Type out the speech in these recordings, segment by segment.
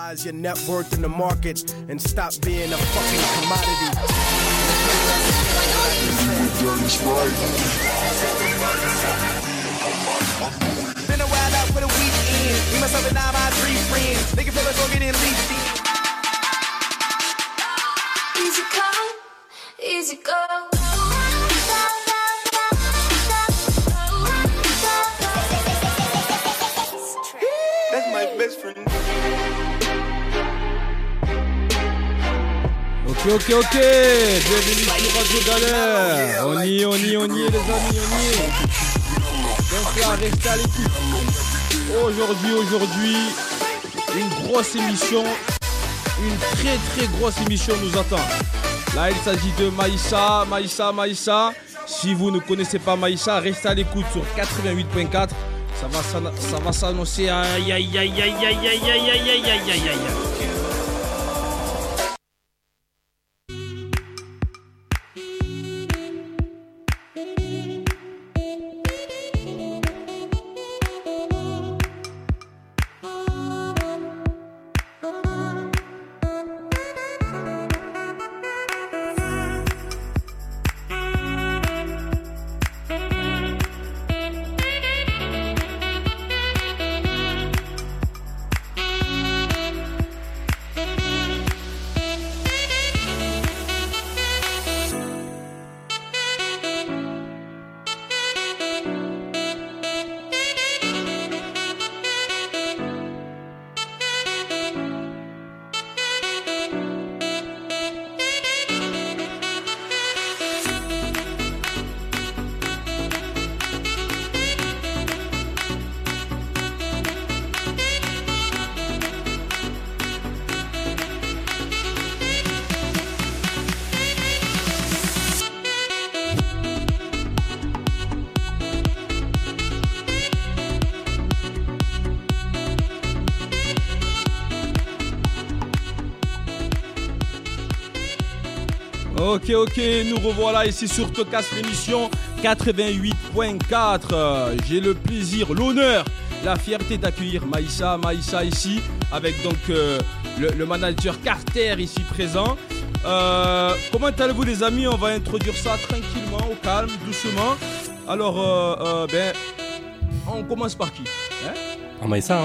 Your net worth in the market and stop being a fucking commodity. Been a while out for the weekend. Me, myself, and now my 3 friends. Nigga feel like go get in leashed in. Easy come, easy go. That's my best friend. Ok, bienvenue sur Radio Galère. On y est les amis, on y est. Donc là, restez à l'écoute. Aujourd'hui, une grosse émission, une très grosse émission nous attend. Là, il s'agit de Maïssa. Si vous ne connaissez pas Maïssa, restez à l'écoute sur 88.4. Ça va s'annoncer. Aïe. Ok, nous revoilà ici sur Tocas l'émission 88.4. J'ai le plaisir, l'honneur, la fierté d'accueillir Maïssa ici avec donc le manager Carter ici présent. Comment allez-vous les amis? On va introduire ça tranquillement, au calme, doucement. Alors, on commence par qui Maïssa.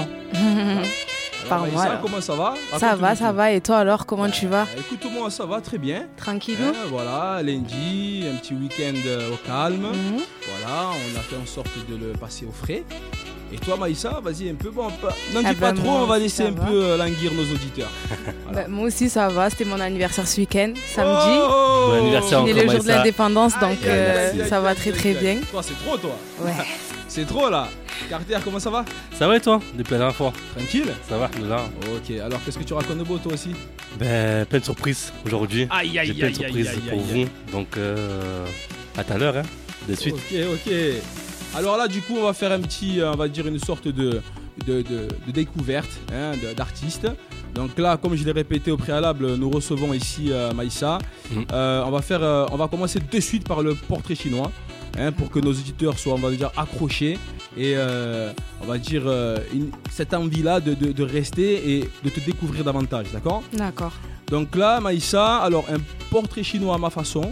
Par moi. Comment ça va? Ça va. Et toi alors, comment tu vas? Écoute-moi, ça va très bien. Tranquillou. Voilà, lundi, un petit week-end au calme. Voilà, on a fait en sorte de le passer au frais. Et toi, Maïssa, vas-y un peu. Bon, n'en dis pas trop, on va laisser un peu languir nos auditeurs. Voilà. Moi aussi, ça va. C'était mon anniversaire ce week-end, samedi. Bon anniversaire encore, Maïssa. Le jour de l'indépendance, donc ça va très bien. Toi, c'est trop, toi. Ouais. C'est trop là. Carter, comment ça va? Ça va et toi? Depuis la dernière fois? Tranquille? Ça va, là. Ok, alors qu'est-ce que tu racontes de beau toi aussi? Plein de surprises aujourd'hui. J'ai plein de surprises pour vous. Donc, à tout à l'heure, de suite. Ok. Alors là, du coup, on va faire un petit, on va dire une sorte de découverte d'artistes. Donc là, comme je l'ai répété au préalable, nous recevons ici Maïssa. On va commencer de suite par le portrait chinois. Pour que nos auditeurs soient, on va dire, accrochés et on va dire cette envie-là de rester et de te découvrir davantage, d'accord? D'accord. Donc là, Maïssa, alors un portrait chinois à ma façon.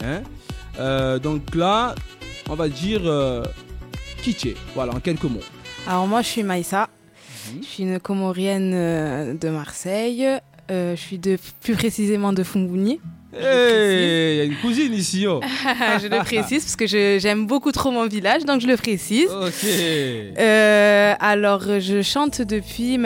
Donc là, on va dire qui tu es, voilà, en quelques mots. Alors moi, je suis Maïssa. Je suis une Comorienne de Marseille. Je suis plus précisément de Fumbouni. Il y a une cousine ici. Oh. Je le précise parce que j'aime beaucoup trop mon village, donc je le précise. Ok. Alors, je chante depuis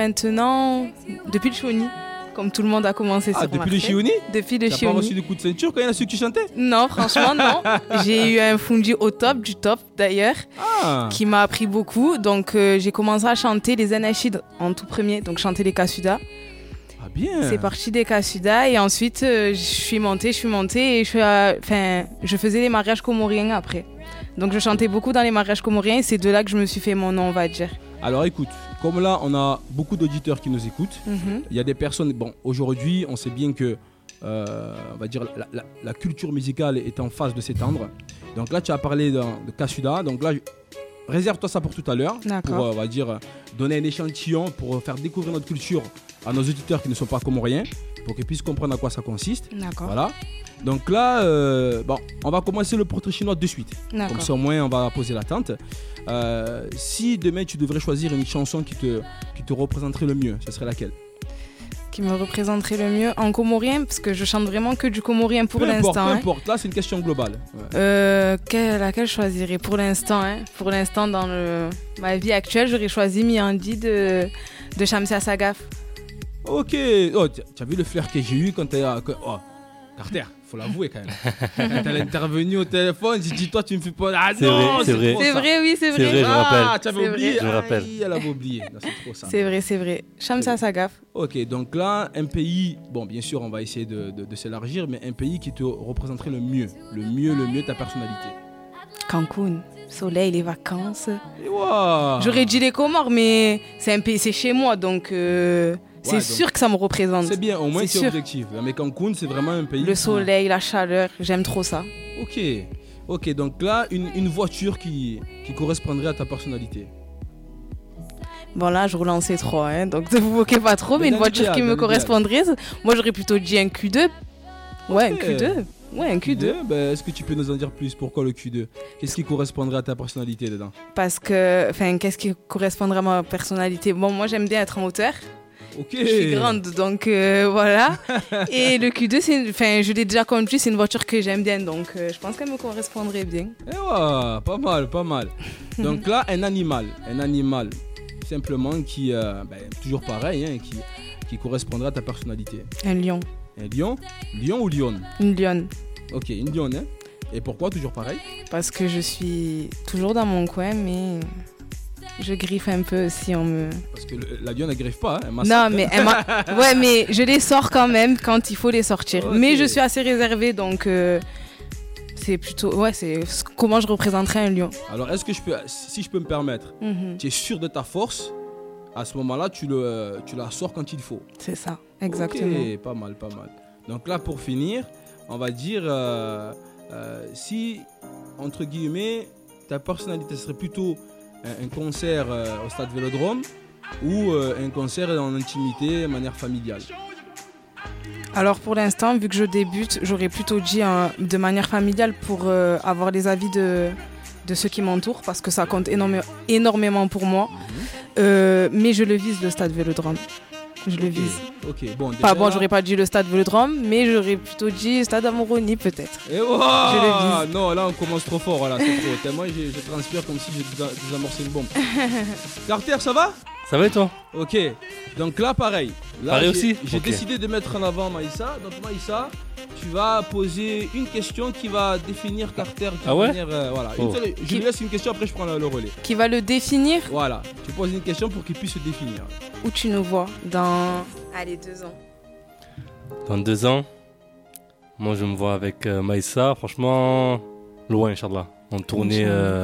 le Chioni, comme tout le monde a commencé sur Marseille. Marseille. Depuis le Chioni? Depuis le Chioni. T'as pas reçu de coup de ceinture quand il y en a su que tu chantais? Non, franchement, non. J'ai eu un fundi au top, du top d'ailleurs, qui m'a appris beaucoup. Donc, j'ai commencé à chanter les Anachides en tout premier, donc chanter les Kasuda. Bien. C'est parti des Kasuda et ensuite je suis montée et je faisais les mariages comoriens après. Donc je chantais beaucoup dans les mariages comoriens et c'est de là que je me suis fait mon nom, on va dire. Alors écoute, comme là on a beaucoup d'auditeurs qui nous écoutent, il y a des personnes, bon aujourd'hui on sait bien que on va dire la culture musicale est en phase de s'étendre. Donc là tu as parlé de Kasuda, donc là réserve-toi ça pour tout à l'heure. D'accord. Pour, on va dire, donner un échantillon pour faire découvrir notre culture à nos auditeurs qui ne sont pas comoriens, pour qu'ils puissent comprendre à quoi ça consiste. D'accord. Voilà. Donc là, on va commencer le portrait chinois de suite. D'accord. Comme ça, au moins, on va poser l'attente. Si demain, tu devrais choisir une chanson qui te représenterait le mieux, ce serait laquelle? Qui me représenterait le mieux en comorien, parce que je chante vraiment que du comorien pour peu l'instant. Peu importe, là, c'est une question globale. Laquelle je choisirais pour l'instant? Pour l'instant, dans ma vie actuelle, j'aurais choisi Miandi de Shamsia Sagaf. Ok. Oh, tu as vu le flair que j'ai eu quand tu es... Carter, faut l'avouer quand même. Quand elle est intervenue au téléphone, j'ai dit toi tu me fais pas. Ah non, c'est vrai. C'est vrai, oui, c'est vrai. C'est vrai, je me rappelle. Ah, tu avais oublié. Je me rappelle. Elle avait oublié. Non, c'est trop ça. C'est vrai. Shamsia Sagaf. Ok, donc là, un pays, bon, bien sûr, on va essayer de s'élargir, mais un pays qui te représenterait le mieux ta personnalité. Cancun, soleil, les vacances. Et wow. J'aurais dit les Comores, mais c'est un pays, c'est chez moi, donc. C'est sûr que ça me représente. C'est bien, au moins c'est objectif. Mais Cancun, c'est vraiment un pays. Le soleil, la chaleur, j'aime trop ça. Ok, donc là, une voiture qui correspondrait à ta personnalité. Bon, là, je roule en C3, donc ne vous moquez pas trop, mais une voiture qui me correspondrait, moi j'aurais plutôt dit un Q2. Ouais, un Q2. Ouais, un Q2. Est-ce que tu peux nous en dire plus? Pourquoi le Q2? Qu'est-ce qui correspondrait à ta personnalité dedans? Parce que, qu'est-ce qui correspondrait à ma personnalité? Bon, moi j'aime bien être en hauteur. Ok. Je suis grande, donc voilà. Et le Q2, je l'ai déjà conduit, c'est une voiture que j'aime bien, donc je pense qu'elle me correspondrait bien. Eh ouais, pas mal. Donc là, un animal, simplement qui, toujours pareil, qui correspondra à ta personnalité. Un lion. Un lion? Lion ou lionne? Une lionne. Ok, une lionne, hein. Et pourquoi toujours pareil? Parce que je suis toujours dans mon coin, mais... Je griffe un peu si on me... Parce que la lionne, elle griffe pas, hein, non, mais ouais, mais je les sors quand même quand il faut les sortir. Okay. Mais je suis assez réservée, donc c'est plutôt... Ouais, c'est comment je représenterais un lion. Alors, si je peux me permettre, tu es sûr de ta force, à ce moment-là, tu la sors quand il faut. C'est ça, exactement. Ok, pas mal. Donc là, pour finir, on va dire, si, entre guillemets, ta personnalité serait plutôt... un concert au stade Vélodrome ou un concert en intimité, de manière familiale? Alors pour l'instant, vu que je débute, j'aurais plutôt dit de manière familiale pour avoir les avis de ceux qui m'entourent, parce que ça compte énormément pour moi. Mais je le vise, le stade Vélodrome. Je le vise. Ok, bon. J'aurais pas dit le stade Vélodrome, mais j'aurais plutôt dit stade Amoroni peut-être. Et je le vise. Non, là on commence trop fort, voilà, c'est trop. Tellement je transpire comme si j'ai désamorcé une bombe. Carter, ça va? Ça va et toi? Ok, donc là pareil. Là, pareil aussi? J'ai décidé de mettre en avant Maïssa. Donc Maïssa, tu vas poser une question qui va définir Carter. Voilà. Je lui laisse une question, après je prends le relais. Qui va le définir? Voilà, tu poses une question pour qu'il puisse se définir. Où tu nous vois dans... Allez, 2 ans. Dans 2 ans, moi je me vois avec Maïssa, franchement, loin, Inch'Allah. En tournée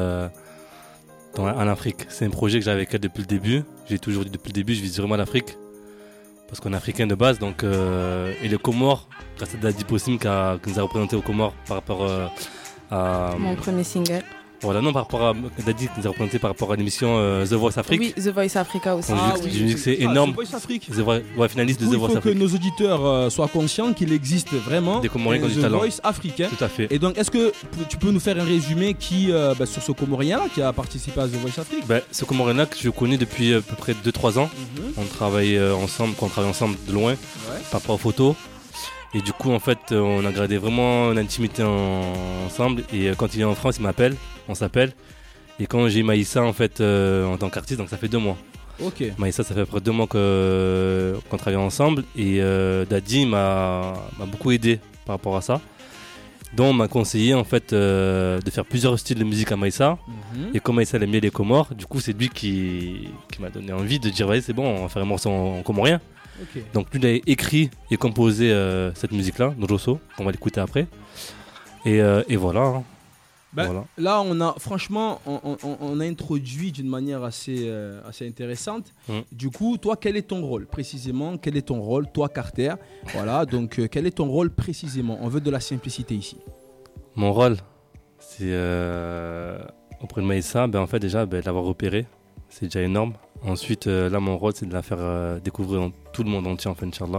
en Afrique. C'est un projet que j'avais avec elle depuis le début. J'ai toujours dit depuis le début, je vise vraiment l'Afrique. Parce qu'on est africain de base, donc... et les Comores, grâce à Dadi Possim qui nous a représenté aux Comores par rapport à... Mon premier single. Voilà, non, par rapport à Dadi qui nous a représenté par rapport à l'émission The Voice Afrique. Oui, The Voice Africa aussi. Je me dis que c'est énorme. The Voice Afrique. Finaliste de The Voice Afrique. Il faut que nos auditeurs soient conscients qu'il existe vraiment des Comoriens qui ont du The talent. Voice africain. Tout à fait. Et donc, est-ce que tu peux nous faire un résumé sur ce Comorien là qui a participé à The Voice Afrique? Ce Comorien là que je connais depuis à peu près 2-3 ans. On travaille ensemble de loin, par rapport aux photos. Et du coup, en fait, on a gardé vraiment une intimité ensemble. Et quand il est en France, il m'appelle, on s'appelle. Et quand j'ai Maïssa, en fait, en tant qu'artiste, donc ça fait 2 mois. Ok. Maïssa, ça fait à peu près 2 mois qu'on travaille ensemble. Et Dadi m'a beaucoup aidé par rapport à ça. Donc, on m'a conseillé, en fait, de faire plusieurs styles de musique à Maïssa. Et comme Maïssa aime bien les Comores, du coup, c'est lui qui m'a donné envie de dire, vas-y, c'est bon, on va faire un morceau en comorien. Okay. Donc lui il a écrit et composé cette musique-là, Nojoso, qu'on va l'écouter après. Et voilà. Voilà. Là, on a introduit d'une manière assez intéressante. Du coup, toi, quel est ton rôle précisément? Quel est ton rôle, toi, Carter? Voilà, donc quel est ton rôle précisément? On veut de la simplicité ici. Mon rôle, c'est auprès de Maïssa, en fait déjà l'avoir repéré, c'est déjà énorme. Ensuite, là mon rôle c'est de la faire découvrir dans tout le monde entier, en fait, Inch'Allah.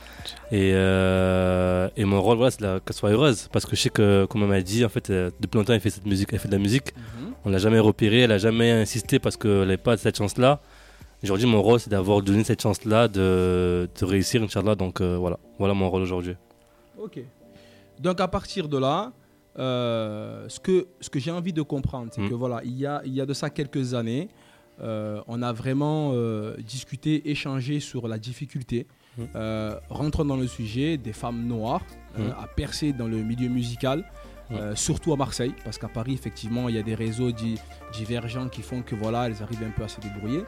Et mon rôle, voilà, c'est qu'elle soit heureuse. Parce que je sais que, comme elle m'a dit, en fait, depuis longtemps elle fait cette musique, elle fait de la musique. On l'a jamais repérée, elle a jamais insisté parce qu'elle n'avait pas cette chance-là. Aujourd'hui, mon rôle c'est d'avoir donné cette chance-là de réussir, Inch'Allah. Donc voilà mon rôle aujourd'hui. Ok. Donc à partir de là, ce que j'ai envie de comprendre, c'est que voilà, il y a de ça quelques années, on a vraiment discuté, échangé sur la difficulté, rentrant dans le sujet des femmes noires à percer dans le milieu musical, surtout à Marseille, parce qu'à Paris, effectivement, il y a des réseaux divergents qui font que voilà, elles arrivent un peu à se débrouiller.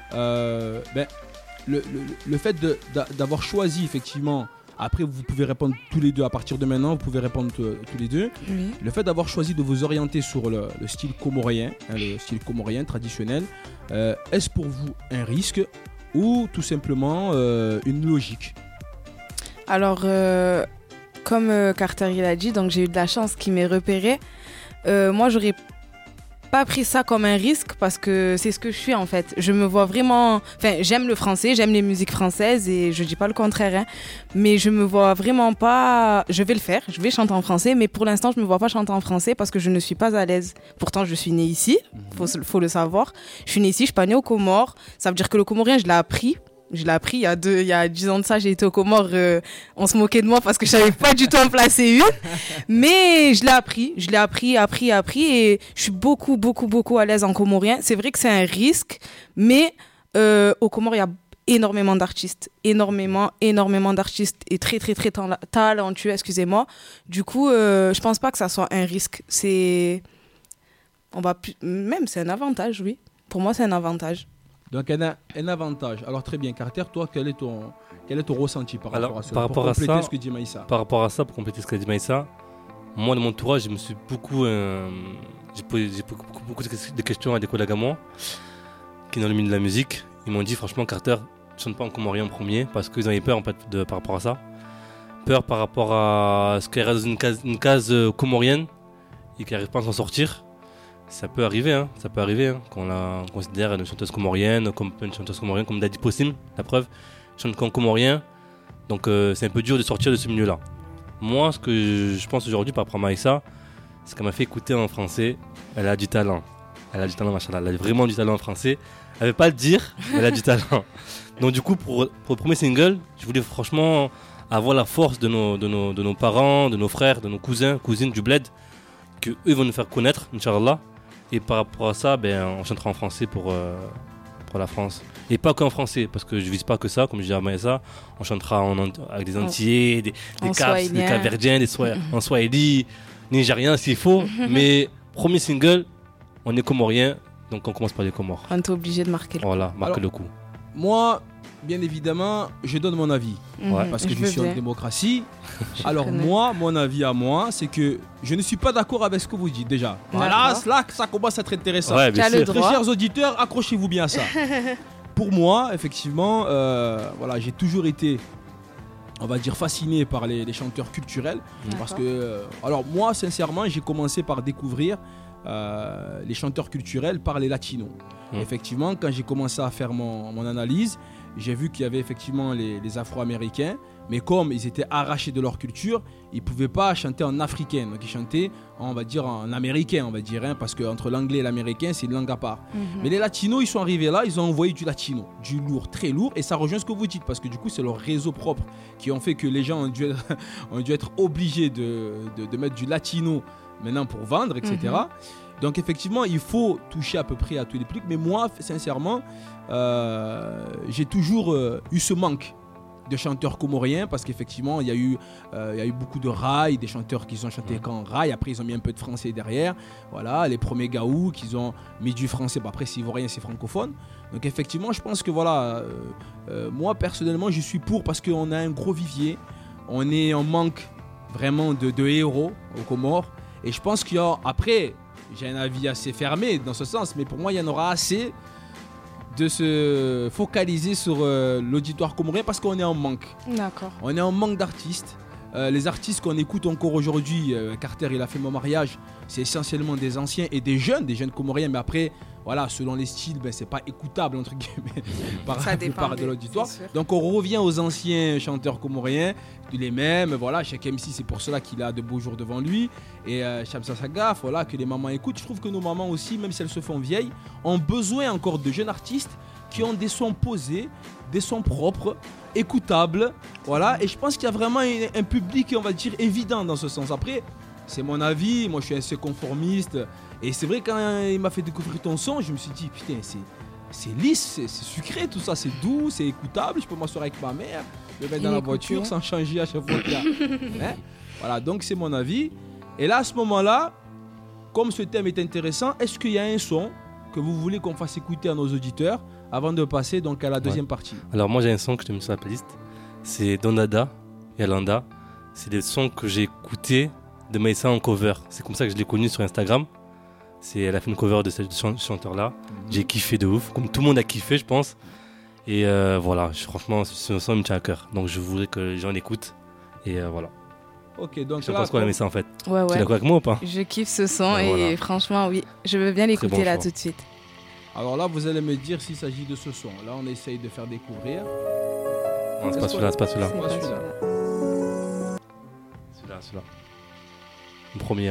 Le fait d'avoir choisi, effectivement, après vous pouvez répondre tous les deux, à partir de maintenant vous pouvez répondre tous les deux. Oui. Le fait d'avoir choisi de vous orienter sur le style comorien, le style comorien traditionnel, est-ce pour vous un risque ou tout simplement une logique? Alors comme Carter il a dit, donc j'ai eu de la chance qu'il m'ait repéré. Moi j'aurais pas pris ça comme un risque parce que c'est ce que je suis en fait. Je me vois vraiment, enfin j'aime le français, j'aime les musiques françaises et je dis pas le contraire, hein, mais je me vois vraiment pas, je vais le faire, je vais chanter en français, mais pour l'instant je me vois pas chanter en français parce que je ne suis pas à l'aise. Pourtant je suis née ici, faut le savoir. Je suis née ici, je suis pas née aux Comores, ça veut dire que le comorien je l'ai appris. Je l'ai appris il y a 10 ans de ça, j'ai été aux Comores, on se moquait de moi parce que je savais pas du tout en placer une. Mais je l'ai appris et je suis beaucoup à l'aise en comorien. C'est vrai que c'est un risque, mais aux Comores, il y a énormément d'artistes, énormément d'artistes et très talentueux, excusez-moi. Du coup, je pense pas que ça soit un risque. C'est un avantage, oui. Pour moi, c'est un avantage. Donc un avantage. Alors très bien, Carter, toi, quel est ton ressenti par rapport à ça? Par rapport à ça, ce que dit Maïssa. Par rapport à ça, pour compléter ce qu'a dit Maïssa, moi, de mon entourage, je me suis j'ai posé beaucoup de questions à des collègues à moi qui sont dans le milieu de la musique. Ils m'ont dit, franchement, Carter, ne chante pas en comorien en premier parce qu'ils avaient peur en fait, par rapport à ça. Peur par rapport à ce qu'elle reste dans une case comorienne et qu'elle n'arrive pas à s'en sortir. Ça peut arriver, quand on considère une chanteuse comorienne comme une chanteuse comorienne comme Daddy Possim, la preuve, chante qu'en comorien. Donc c'est un peu dur de sortir de ce milieu-là. Moi, ce que je pense aujourd'hui par rapport à Maïssa, c'est qu'elle m'a fait écouter en français. Elle a du talent, machallah. Elle a vraiment du talent en français. Elle ne veut pas le dire, mais elle a du talent. Donc du coup, pour le premier single, je voulais franchement avoir la force de nos parents, de nos frères, de nos cousines du bled, qu'eux vont nous faire connaître, Inch'Allah. Et par rapport à ça, on chantera en français pour la France. Et pas qu'en français, parce que je vise pas que ça, comme je dis à Maïssa. On chantera avec des Antillais, des Capverdiens, en Swahili, Nigériens s'il faut. Mais premier single, on est comorien, donc on commence par les Comores. On est obligé de marquer le coup. Voilà, marquer le coup. Moi, bien évidemment, je donne mon avis. Parce que je suis en démocratie. Alors moi, mon avis à moi, c'est que je ne suis pas d'accord avec ce que vous dites déjà. Voilà, là, ça commence à être intéressant. Ouais, bien sûr. Très chers auditeurs, accrochez-vous bien à ça. Pour moi, effectivement, j'ai toujours été, on va dire, fasciné par les chanteurs culturels. Parce que, alors moi, sincèrement, j'ai commencé par découvrir les chanteurs culturels par les latinos. Effectivement, quand j'ai commencé à faire mon analyse, j'ai vu qu'il y avait effectivement les Afro-Américains, mais comme ils étaient arrachés de leur culture, ils ne pouvaient pas chanter en africain. Donc ils chantaient, on va dire, en américain, parce qu'entre l'anglais et l'américain, c'est une langue à part. Mais les latinos, ils sont arrivés là, ils ont envoyé du latino, du lourd, très lourd, et ça rejoint ce que vous dites, parce que du coup, c'est leur réseau propre qui ont fait que les gens ont dû être obligés de mettre du latino maintenant pour vendre, etc. Donc effectivement, il faut toucher à peu près à tous les publics. Mais moi, sincèrement, j'ai toujours eu ce manque de chanteurs comoriens parce qu'effectivement, il y a eu beaucoup de rails, des chanteurs qui ont chanté qu'en rail. Après, ils ont mis un peu de français derrière. Voilà, les premiers gaou qui ont mis du français. Après, c'est ivoirien, c'est francophone. Donc effectivement, je pense que moi personnellement, je suis pour parce qu'on a un gros vivier. On est en manque vraiment de héros aux Comores. Et je pense qu'il y a après. J'ai un avis assez fermé dans ce sens, mais pour moi, il y en aura assez de se focaliser sur l'auditoire comorien parce qu'on est en manque. D'accord. On est en manque d'artistes. les artistes qu'on écoute encore aujourd'hui, Carter, il a fait mon mariage, c'est essentiellement des anciens et des jeunes Comoriens, mais après, voilà, selon les styles, c'est pas écoutable entre guillemets par la plupart de l'auditoire. Donc on revient aux anciens chanteurs comoriens, les mêmes, voilà, chaque MC, c'est pour cela qu'il a de beaux jours devant lui. Et Shamsa Sagaf, voilà, que les mamans écoutent. Je trouve que nos mamans aussi, même si elles se font vieilles, ont besoin encore de jeunes artistes qui ont des sons posés, des sons propres, écoutables, voilà. Et je pense qu'il y a vraiment un public, on va dire, évident dans ce sens. Après, c'est mon avis, moi je suis assez conformiste. Et c'est vrai, quand il m'a fait découvrir ton son, je me suis dit, putain, c'est lisse, c'est sucré, tout ça, c'est doux, c'est écoutable. Je peux m'asseoir avec ma mère, me mettre dans la voiture sans changer à chaque fois qu'il y a. Hein? Voilà, donc c'est mon avis. Et là, à ce moment-là, comme ce thème est intéressant, est-ce qu'il y a un son que vous voulez qu'on fasse écouter à nos auditeurs avant de passer donc à la deuxième partie? Alors moi j'ai un son que je t'ai mis sur la playlist, c'est Don Dada et Alanda. C'est des sons que j'ai écoutés de Maïssa en cover. C'est comme ça que je l'ai connu sur Instagram. Elle a fait une cover de ce chanteur-là. J'ai kiffé de ouf, comme tout le monde a kiffé je pense. Et voilà, franchement ce son me tient à cœur. Donc je voudrais que les gens l'écoutent. Et voilà. Ok, donc je pense qu'on a aimé ça en fait. Ouais. Tu es d'accord avec moi ou pas? Je kiffe ce son et voilà. Franchement oui, je veux bien l'écouter là tout de suite. Alors là, vous allez me dire s'il s'agit de ce son. Là, on essaye de faire découvrir. Non, c'est pas celui-là, c'est pas celui-là. C'est pas celui-là. Celui-là. Le premier.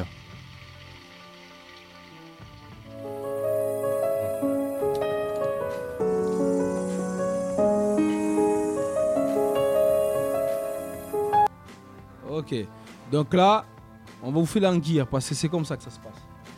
Ok. Donc là, on va vous faire languir parce que c'est comme ça que ça se passe.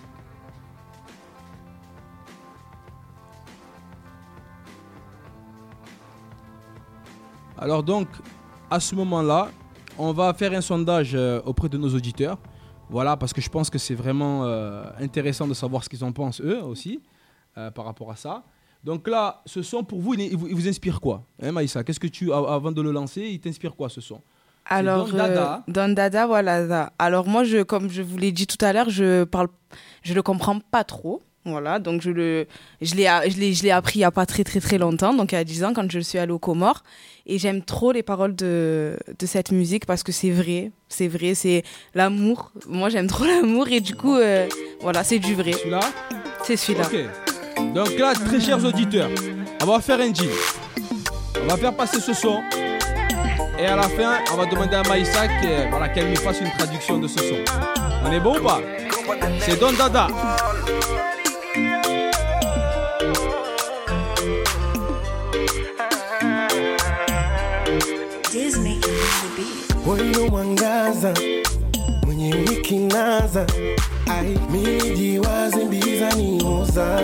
Alors donc, à ce moment-là, on va faire un sondage auprès de nos auditeurs. Voilà, parce que je pense que c'est vraiment intéressant de savoir ce qu'ils en pensent eux aussi par rapport à ça. Donc là, ce son pour vous, il vous inspire quoi, hein, Maïssa? Qu'est-ce que avant de le lancer, il t'inspire quoi ce son? Alors, Don Dada, voilà. Alors moi, comme je vous l'ai dit tout à l'heure, je le comprends pas trop. Voilà, donc je l'ai appris il n'y a pas très très très longtemps, donc il y a 10 ans quand je suis allée aux Comores. Et j'aime trop les paroles de cette musique parce que c'est vrai, c'est l'amour. Moi j'aime trop l'amour et du coup, voilà, c'est du vrai. Celui-là? C'est celui-là. Ok, donc là, très chers auditeurs, on va faire un deal. On va faire passer ce son. Et à la fin, on va demander à Maïssa qu'elle nous fasse une traduction de ce son. On est bon ou pas? C'est Don Dada. Moyo mwangaza mwenye wikinaza ai miji wazi mbiza nioza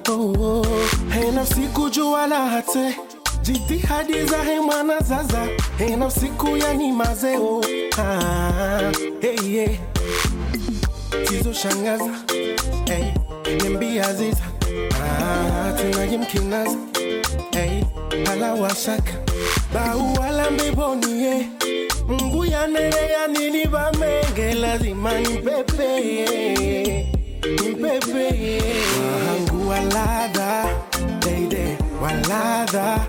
nafsi kujua la hate jitihadi za hemwana zaza nafsi kuyani mazeo tizo shangaza niambia ziza tena yimkinaza hala washaka bau wala mbebonie Mbuya nerea niliba menge lazima nipepe Wahangu walada Deide walada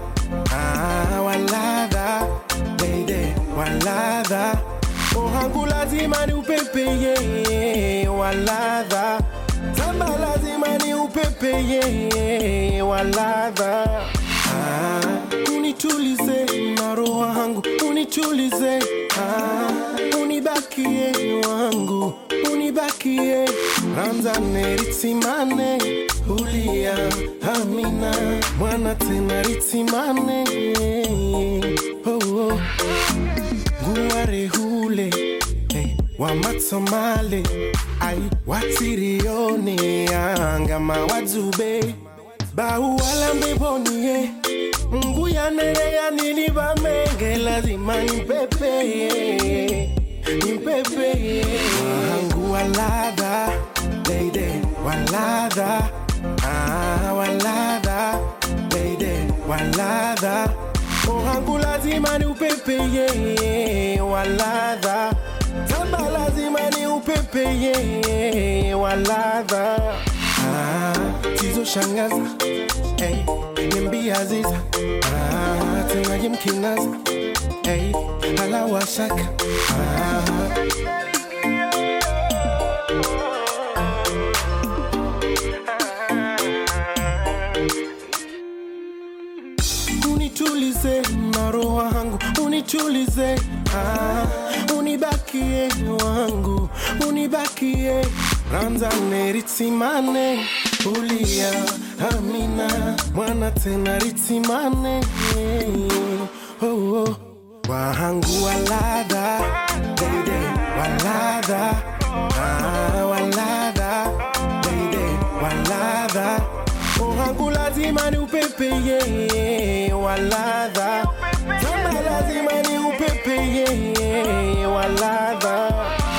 Walada Deide walada Wahangu lazima ni upepe Walada Zamba lazima ni upepe Walada Unitulize na roho wangu unitulize unibakie wangu unibakie Ramzane ritsimane ulia amina mwana tena ritsimane Guare hule wa matsomale ai watirione angama wadzube Bau wala mbebonie Mbuya nerea niliba menge lazima nipepe Wahangu walada Deide walada Walada Deide walada Wahangu lazima ni upepe Walada Zamba lazima ni upepe Walada Tizo shangaza niambia ziza tena yimkinaza hey, alawashaka. Unitulize na roho wangu, unitulize, unibakie wangu, unibakie. Ranzane ritsimane, ulia amina, mwana tena ritsimane. Oh, oh. Wangu walada, baby, walada, walada, baby, walada. Wangu lazima ni upepeye, walada. Zama lazima ni upepeye, walada.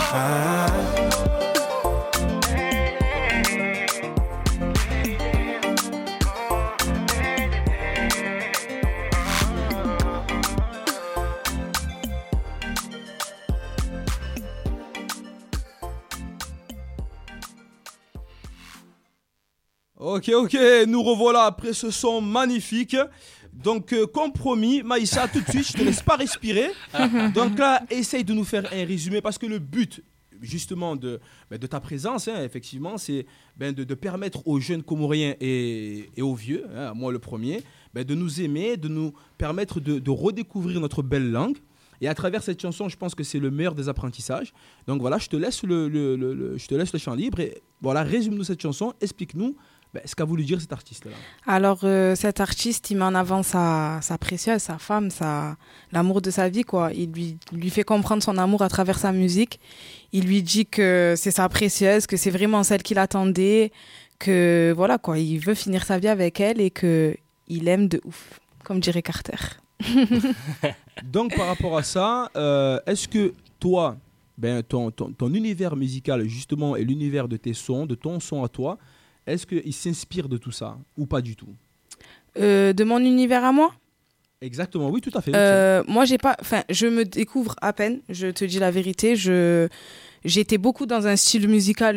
Ok, nous revoilà après ce son magnifique. Donc, comme promis, Maïssa, tout de suite, je te laisse pas respirer. Donc là, essaye de nous faire un résumé parce que le but, justement, de ta présence, effectivement, c'est de permettre aux jeunes Comoriens et aux vieux, moi le premier, de nous aimer, de nous permettre de redécouvrir notre belle langue. Et à travers cette chanson, je pense que c'est le meilleur des apprentissages. Donc voilà, je te laisse le champ libre. Et voilà, résume-nous cette chanson, explique-nous ce qu'a voulu dire cet artiste-là. Alors, cet artiste, il met en avant sa précieuse, sa femme, l'amour de sa vie, quoi. Il lui fait comprendre son amour à travers sa musique. Il lui dit que c'est sa précieuse, que c'est vraiment celle qu'il attendait, que voilà, quoi, il veut finir sa vie avec elle et qu'il aime de ouf, comme dirait Carter. Donc, par rapport à ça, est-ce que toi, ton univers musical, justement, et l'univers de tes sons, de ton son à toi, est-ce qu'il s'inspire de tout ça ou pas du tout? De mon univers à moi? Exactement, oui, tout à fait. Moi, je me découvre à peine, je te dis la vérité. J'étais beaucoup dans un style musical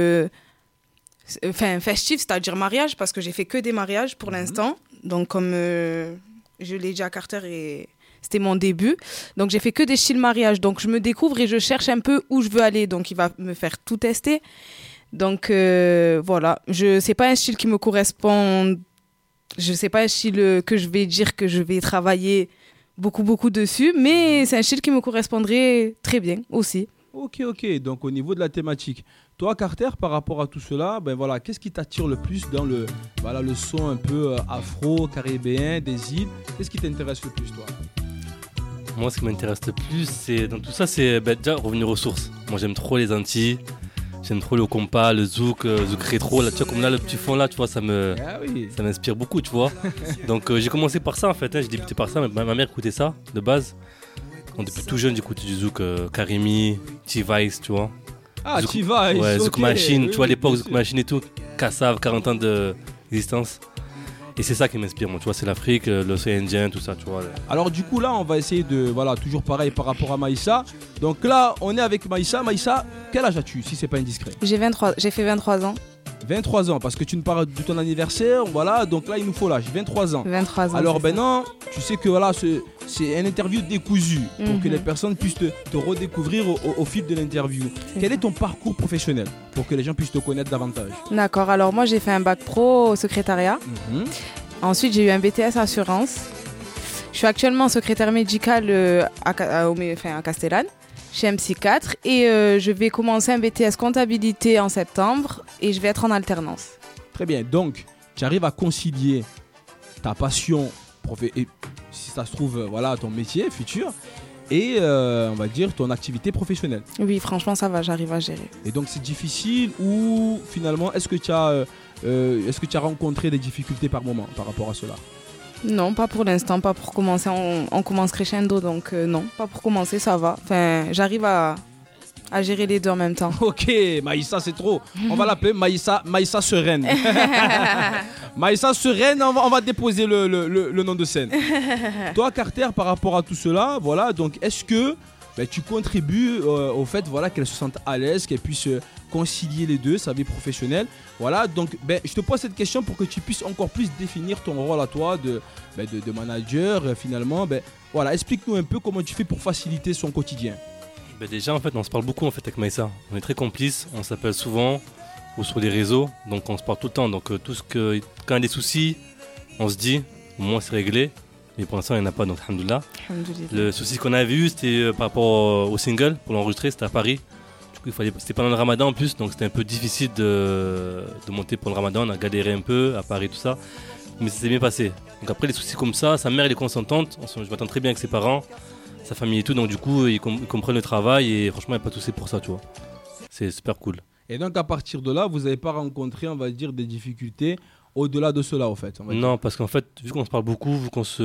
festif, c'est-à-dire mariage, parce que j'ai fait que des mariages pour l'instant. Donc, comme je l'ai dit à Carter, et c'était mon début. Donc, j'ai fait que des styles mariage. Donc, je me découvre et je cherche un peu où je veux aller. Donc, il va me faire tout tester. Donc, voilà. C'est pas un style qui me correspond. C'est pas un style que je vais dire que je vais travailler beaucoup dessus. Mais c'est un style qui me correspondrait très bien aussi. Ok. Donc, au niveau de la thématique, toi, Carter, par rapport à tout cela, voilà, qu'est-ce qui t'attire le plus dans le son un peu afro-caribéen des îles? Qu'est-ce qui t'intéresse le plus, toi? Moi, ce qui m'intéresse le plus, dans tout ça, c'est déjà revenir aux sources. Moi, j'aime trop les Antilles. J'aime trop le compas, le zouk rétro. Là, tu vois, comme là, le petit fond là, tu vois, ça m'inspire beaucoup, tu vois. Donc, j'ai commencé par ça, en fait. J'ai débuté par ça. Ma mère écoutait ça, de base. Donc, depuis tout jeune, j'écoutais du zouk, Karimi, T-Vice, tu vois. Ah, T-Vice, ouais, Zouk Machine, tu vois, à l'époque, Zouk Machine et tout. Kassav, 40 ans d'existence. Et c'est ça qui m'inspire, moi, tu vois, c'est l'Afrique, l'océan Indien, tout ça, tu vois. Alors du coup, là, on va essayer de, toujours pareil par rapport à Maïssa. Donc là, on est avec Maïssa. Maïssa, quel âge as-tu, si c'est pas indiscret? J'ai fait 23 ans. 23 ans, parce que tu nous parles de ton anniversaire, voilà, donc là, il nous faut l'âge, 23 ans. 23 ans. Alors non, tu sais que voilà, c'est une interview décousue, pour que les personnes puissent te redécouvrir au fil de l'interview. Quel est ton parcours professionnel, pour que les gens puissent te connaître davantage? D'accord, alors moi j'ai fait un bac pro au secrétariat. Ensuite j'ai eu un BTS assurance. Je suis actuellement secrétaire médical à Castellane, chez MC4, et je vais commencer un BTS comptabilité en septembre et je vais être en alternance. Très bien, donc tu arrives à concilier ta passion, et, si ça se trouve, ton métier futur, et on va dire ton activité professionnelle. Oui, franchement ça va, j'arrive à gérer. Et donc c'est difficile ou finalement est-ce que tu as rencontré des difficultés par moment par rapport à cela? Non, pas pour l'instant, pas pour commencer. On commence crescendo, donc non, pas pour commencer, ça va. Enfin, j'arrive à gérer les deux en même temps. Ok, Maïssa, c'est trop. On va l'appeler Maïssa Sereine. Maïssa Sereine, on va déposer le nom de scène. Toi, Carter, par rapport à tout cela, voilà, donc est-ce que tu contribues au fait voilà, qu'elle se sente à l'aise, qu'elle puisse concilier les deux, sa vie professionnelle. Voilà, donc je te pose cette question pour que tu puisses encore plus définir ton rôle à toi de manager finalement. Voilà, explique-nous un peu comment tu fais pour faciliter son quotidien. Déjà, en fait, on se parle beaucoup en fait, avec Maïssa. On est très complices, on s'appelle souvent ou sur les réseaux, donc on se parle tout le temps. Donc quand il y a des soucis, on se dit, au moins c'est réglé. Mais pour l'instant, il n'y en a pas, donc alhamdoulilah. Le souci qu'on avait eu, c'était par rapport au single, pour l'enregistrer, c'était à Paris. Du coup, c'était pendant le ramadan en plus, donc c'était un peu difficile de monter pour le ramadan. On a galéré un peu à Paris, tout ça. Mais ça s'est bien passé. Donc après, les soucis comme ça, sa mère, elle est consentante. Je m'attends très bien avec ses parents, sa famille et tout. Donc du coup, ils comprennent le travail et franchement, il n'y a pas de soucis pour ça, tu vois. C'est super cool. Et donc, à partir de là, vous n'avez pas rencontré, on va dire, des difficultés au-delà de cela, en fait. Non, parce qu'en fait, vu qu'on se parle beaucoup, vu qu'on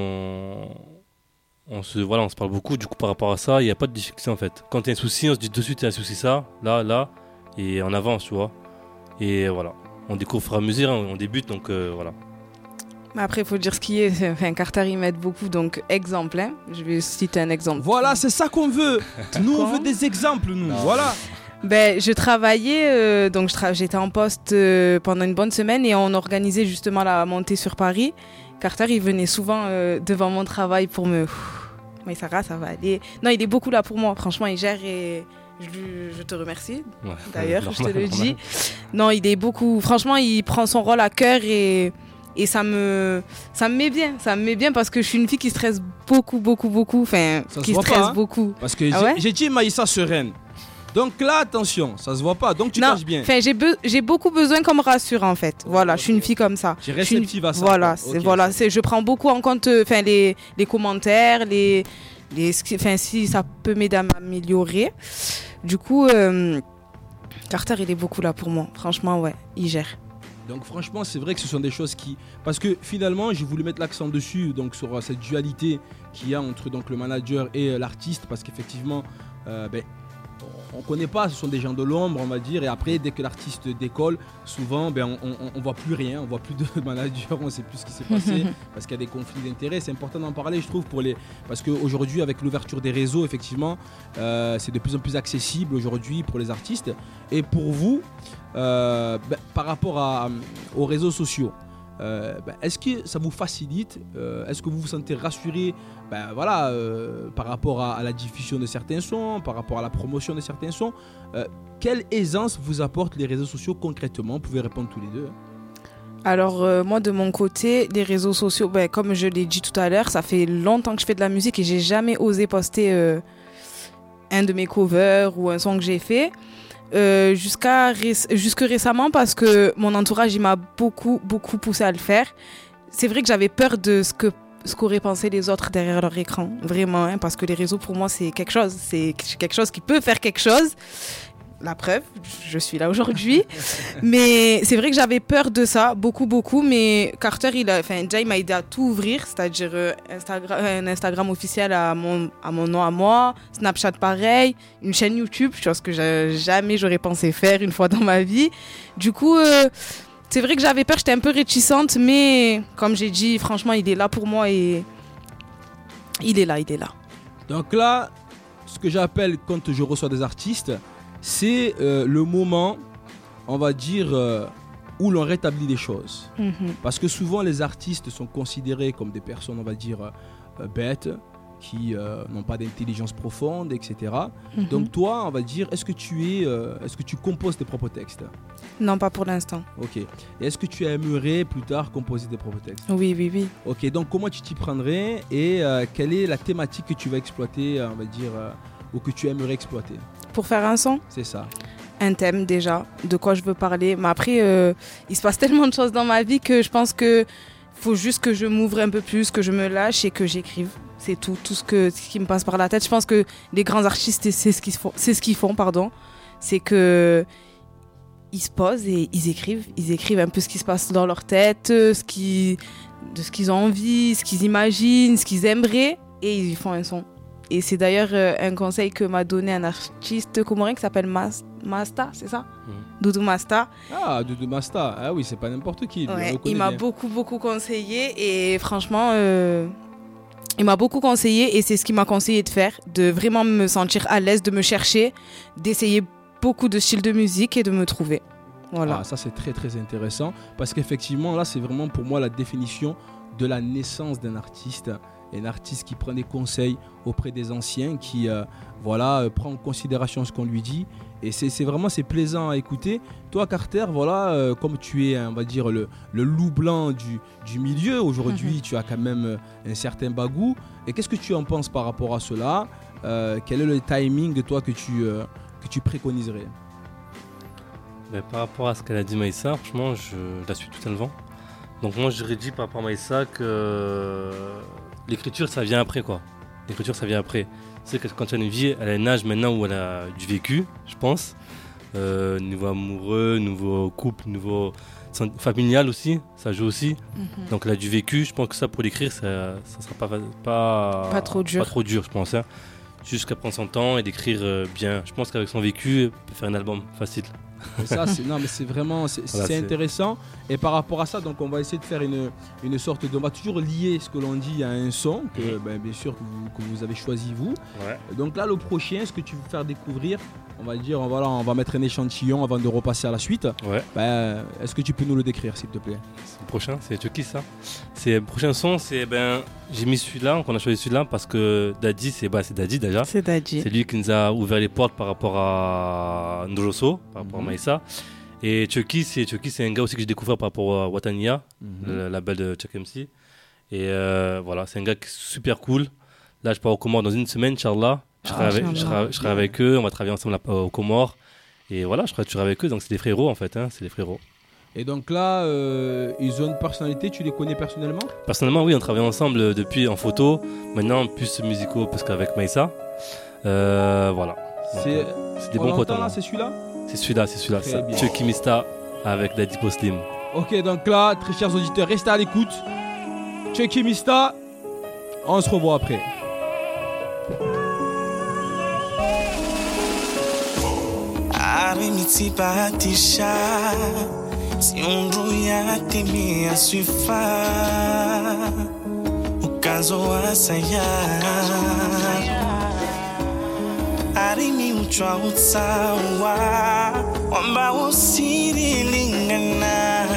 on se parle beaucoup, du coup, par rapport à ça, il n'y a pas de difficulté, en fait. Quand il y a un souci, on se dit de suite, il y a un souci, ça, là, et on avance, tu vois. Et voilà. On découvre au fur et à mesure, on débute, donc voilà. Mais après, il faut dire ce qui est. Enfin, Carter, il m'aide beaucoup. Donc, exemple, hein. Je vais citer un exemple. Voilà, c'est ça qu'on veut. Nous, on veut des exemples, nous. Non. Voilà. Je travaillais, donc j'étais en poste pendant une bonne semaine et on organisait justement la montée sur Paris. Carter, il venait souvent devant mon travail pour me... Mais Sarah, ça va aller. Non, il est beaucoup là pour moi. Franchement, il gère et je te remercie. Ouais, d'ailleurs, je te le dis. Non, il est beaucoup... Franchement, il prend son rôle à cœur et ça me met bien. Ça me met bien parce que je suis une fille qui stresse beaucoup. Enfin, ça qui stresse beaucoup. Parce que j'ai dit Maïssa sereine. Donc là, attention, ça se voit pas, donc tu caches bien. Enfin, j'ai beaucoup besoin qu'on me rassure en fait. Voilà, je suis une fille comme ça. Tu es réceptive à ça. Voilà, je prends beaucoup en compte les commentaires, si ça peut m'aider à m'améliorer. Du coup, Carter, il est beaucoup là pour moi. Franchement, ouais, il gère. Donc franchement, c'est vrai que ce sont des choses qui... Parce que finalement, j'ai voulu mettre l'accent dessus, donc sur cette dualité qu'il y a entre donc, le manager et l'artiste, parce qu'effectivement... on connaît pas, ce sont des gens de l'ombre, on va dire, et après, dès que l'artiste décolle, souvent, on voit plus rien, on voit plus de manager, on sait plus ce qui s'est passé, parce qu'il y a des conflits d'intérêts. C'est important d'en parler, je trouve, parce qu'aujourd'hui, avec l'ouverture des réseaux, effectivement, c'est de plus en plus accessible aujourd'hui pour les artistes. Et pour vous, par rapport aux réseaux sociaux, est-ce que ça vous facilite, est-ce que vous vous sentez rassuré par rapport à la diffusion de certains sons, par rapport à la promotion de certains sons, quelle aisance vous apportent les réseaux sociaux concrètement? Vous pouvez répondre tous les deux. Alors moi de mon côté, les réseaux sociaux, comme je l'ai dit tout à l'heure, ça fait longtemps que je fais de la musique et j'ai jamais osé poster un de mes covers ou un son que j'ai fait. Jusque récemment parce que mon entourage il m'a beaucoup poussé à le faire. C'est vrai que j'avais peur de ce qu'auraient pensé les autres derrière leur écran, vraiment, hein, parce que les réseaux pour moi c'est quelque chose qui peut faire quelque chose. La preuve, je suis là aujourd'hui. Mais c'est vrai que j'avais peur de ça, beaucoup. Mais Carter, il m'a aidé à tout ouvrir, c'est-à-dire un Instagram officiel à mon nom à moi, Snapchat pareil, une chaîne YouTube, chose que jamais j'aurais pensé faire une fois dans ma vie. Du coup, c'est vrai que j'avais peur, j'étais un peu réticente, mais comme j'ai dit, franchement, il est là pour moi et il est là. Donc là, ce que j'appelle quand je reçois des artistes, c'est le moment, on va dire, où l'on rétablit les choses. Parce que souvent, les artistes sont considérés comme des personnes, on va dire, bêtes, qui n'ont pas d'intelligence profonde, etc. Donc toi, on va dire, est-ce que tu composes tes propres textes? Non, pas pour l'instant. Ok. Et est-ce que tu aimerais plus tard composer tes propres textes? Oui. Ok, donc comment tu t'y prendrais et quelle est la thématique que tu vas exploiter, on va dire, ou que tu aimerais exploiter? Pour faire un son? C'est ça. Un thème déjà, de quoi je veux parler. Mais après, il se passe tellement de choses dans ma vie que je pense qu'il faut juste que je m'ouvre un peu plus, que je me lâche et que j'écrive. C'est tout ce qui me passe par la tête. Je pense que les grands artistes, c'est ce qu'ils font. C'est que ils se posent et ils écrivent un peu ce qui se passe dans leur tête, de ce qu'ils ont envie, ce qu'ils imaginent, ce qu'ils aimeraient, et ils font un son. Et c'est d'ailleurs un conseil que m'a donné un artiste comorien qui s'appelle Masta, c'est ça? Doudou Masta. Ah, Doudou Masta. Ah oui, c'est pas n'importe qui. Ouais, il m'a beaucoup conseillé et franchement, Il m'a beaucoup conseillé et c'est ce qu'il m'a conseillé de faire, de vraiment me sentir à l'aise, de me chercher, d'essayer beaucoup de styles de musique et de me trouver. Voilà. Ah, ça c'est très très intéressant parce qu'effectivement là c'est vraiment pour moi la définition de la naissance d'un artiste. Un artiste qui prend des conseils auprès des anciens, qui prend en considération ce qu'on lui dit. Et c'est vraiment plaisant à écouter. Toi Carter, comme tu es, on va dire, le loup blanc du milieu, aujourd'hui tu as quand même un certain bagou. Et qu'est-ce que tu en penses par rapport à cela? Quel est le timing de toi que tu préconiserais? Par rapport à ce qu'elle a dit Maïssa, franchement je la suis totalement. Donc moi j'aurais dit par rapport à Maïssa que l'écriture ça vient après quoi. L'écriture ça vient après. C'est que quand tu as une vie, elle a un âge maintenant où elle a du vécu, je pense. Niveau amoureux, nouveau couple, niveau familial aussi, ça joue aussi. Donc elle a du vécu, je pense que ça pour l'écrire, ça sera pas trop dur. Pas trop dur, je pense. Hein. Juste qu'elle prenne son temps et d'écrire bien. Je pense qu'avec son vécu, elle peut faire un album facile. Et ça, c'est vraiment intéressant. Et par rapport à ça, donc on va essayer de faire une sorte de... On va toujours lier ce que l'on dit à un son, que bien sûr que vous avez choisi vous. Ouais. Donc là, le prochain, ce que tu veux faire découvrir, on va dire, on va mettre un échantillon avant de repasser à la suite. Ouais. Est-ce que tu peux nous le décrire, s'il te plaît? Le prochain, c'est Chucky ça. Le prochain son, j'ai mis celui-là, on a choisi celui-là parce que Daddy, c'est Daddy déjà. C'est Daddy. C'est lui qui nous a ouvert les portes par rapport à Ndoloso, par rapport à Maïssa. Et Chucky, c'est un gars aussi que j'ai découvert par rapport à Watania, le label de Chuck MC. Et c'est un gars qui est super cool. Là, je pars aux Comores dans une semaine, Inch'Allah. Je serai avec eux, on va travailler ensemble aux Comores. Et voilà, je serai toujours avec eux, donc c'est des frérots en fait, c'est des frérots. Et donc là, ils ont une personnalité, tu les connais personnellement? Personnellement, oui, on travaille ensemble depuis en photo. Maintenant, plus musicaux, parce qu'avec Maïssa. Voilà. C'est des bons potes. C'est celui-là? C'est celui-là. C'est Chucky Mista avec Daddy Poslim. Ok, donc là, très chers auditeurs, restez à l'écoute. Chucky Mista, on se revoit après. Arimitipatisha si yatimia sifa ukazo wasaya arimi uchwa utsawa wamba usirilingana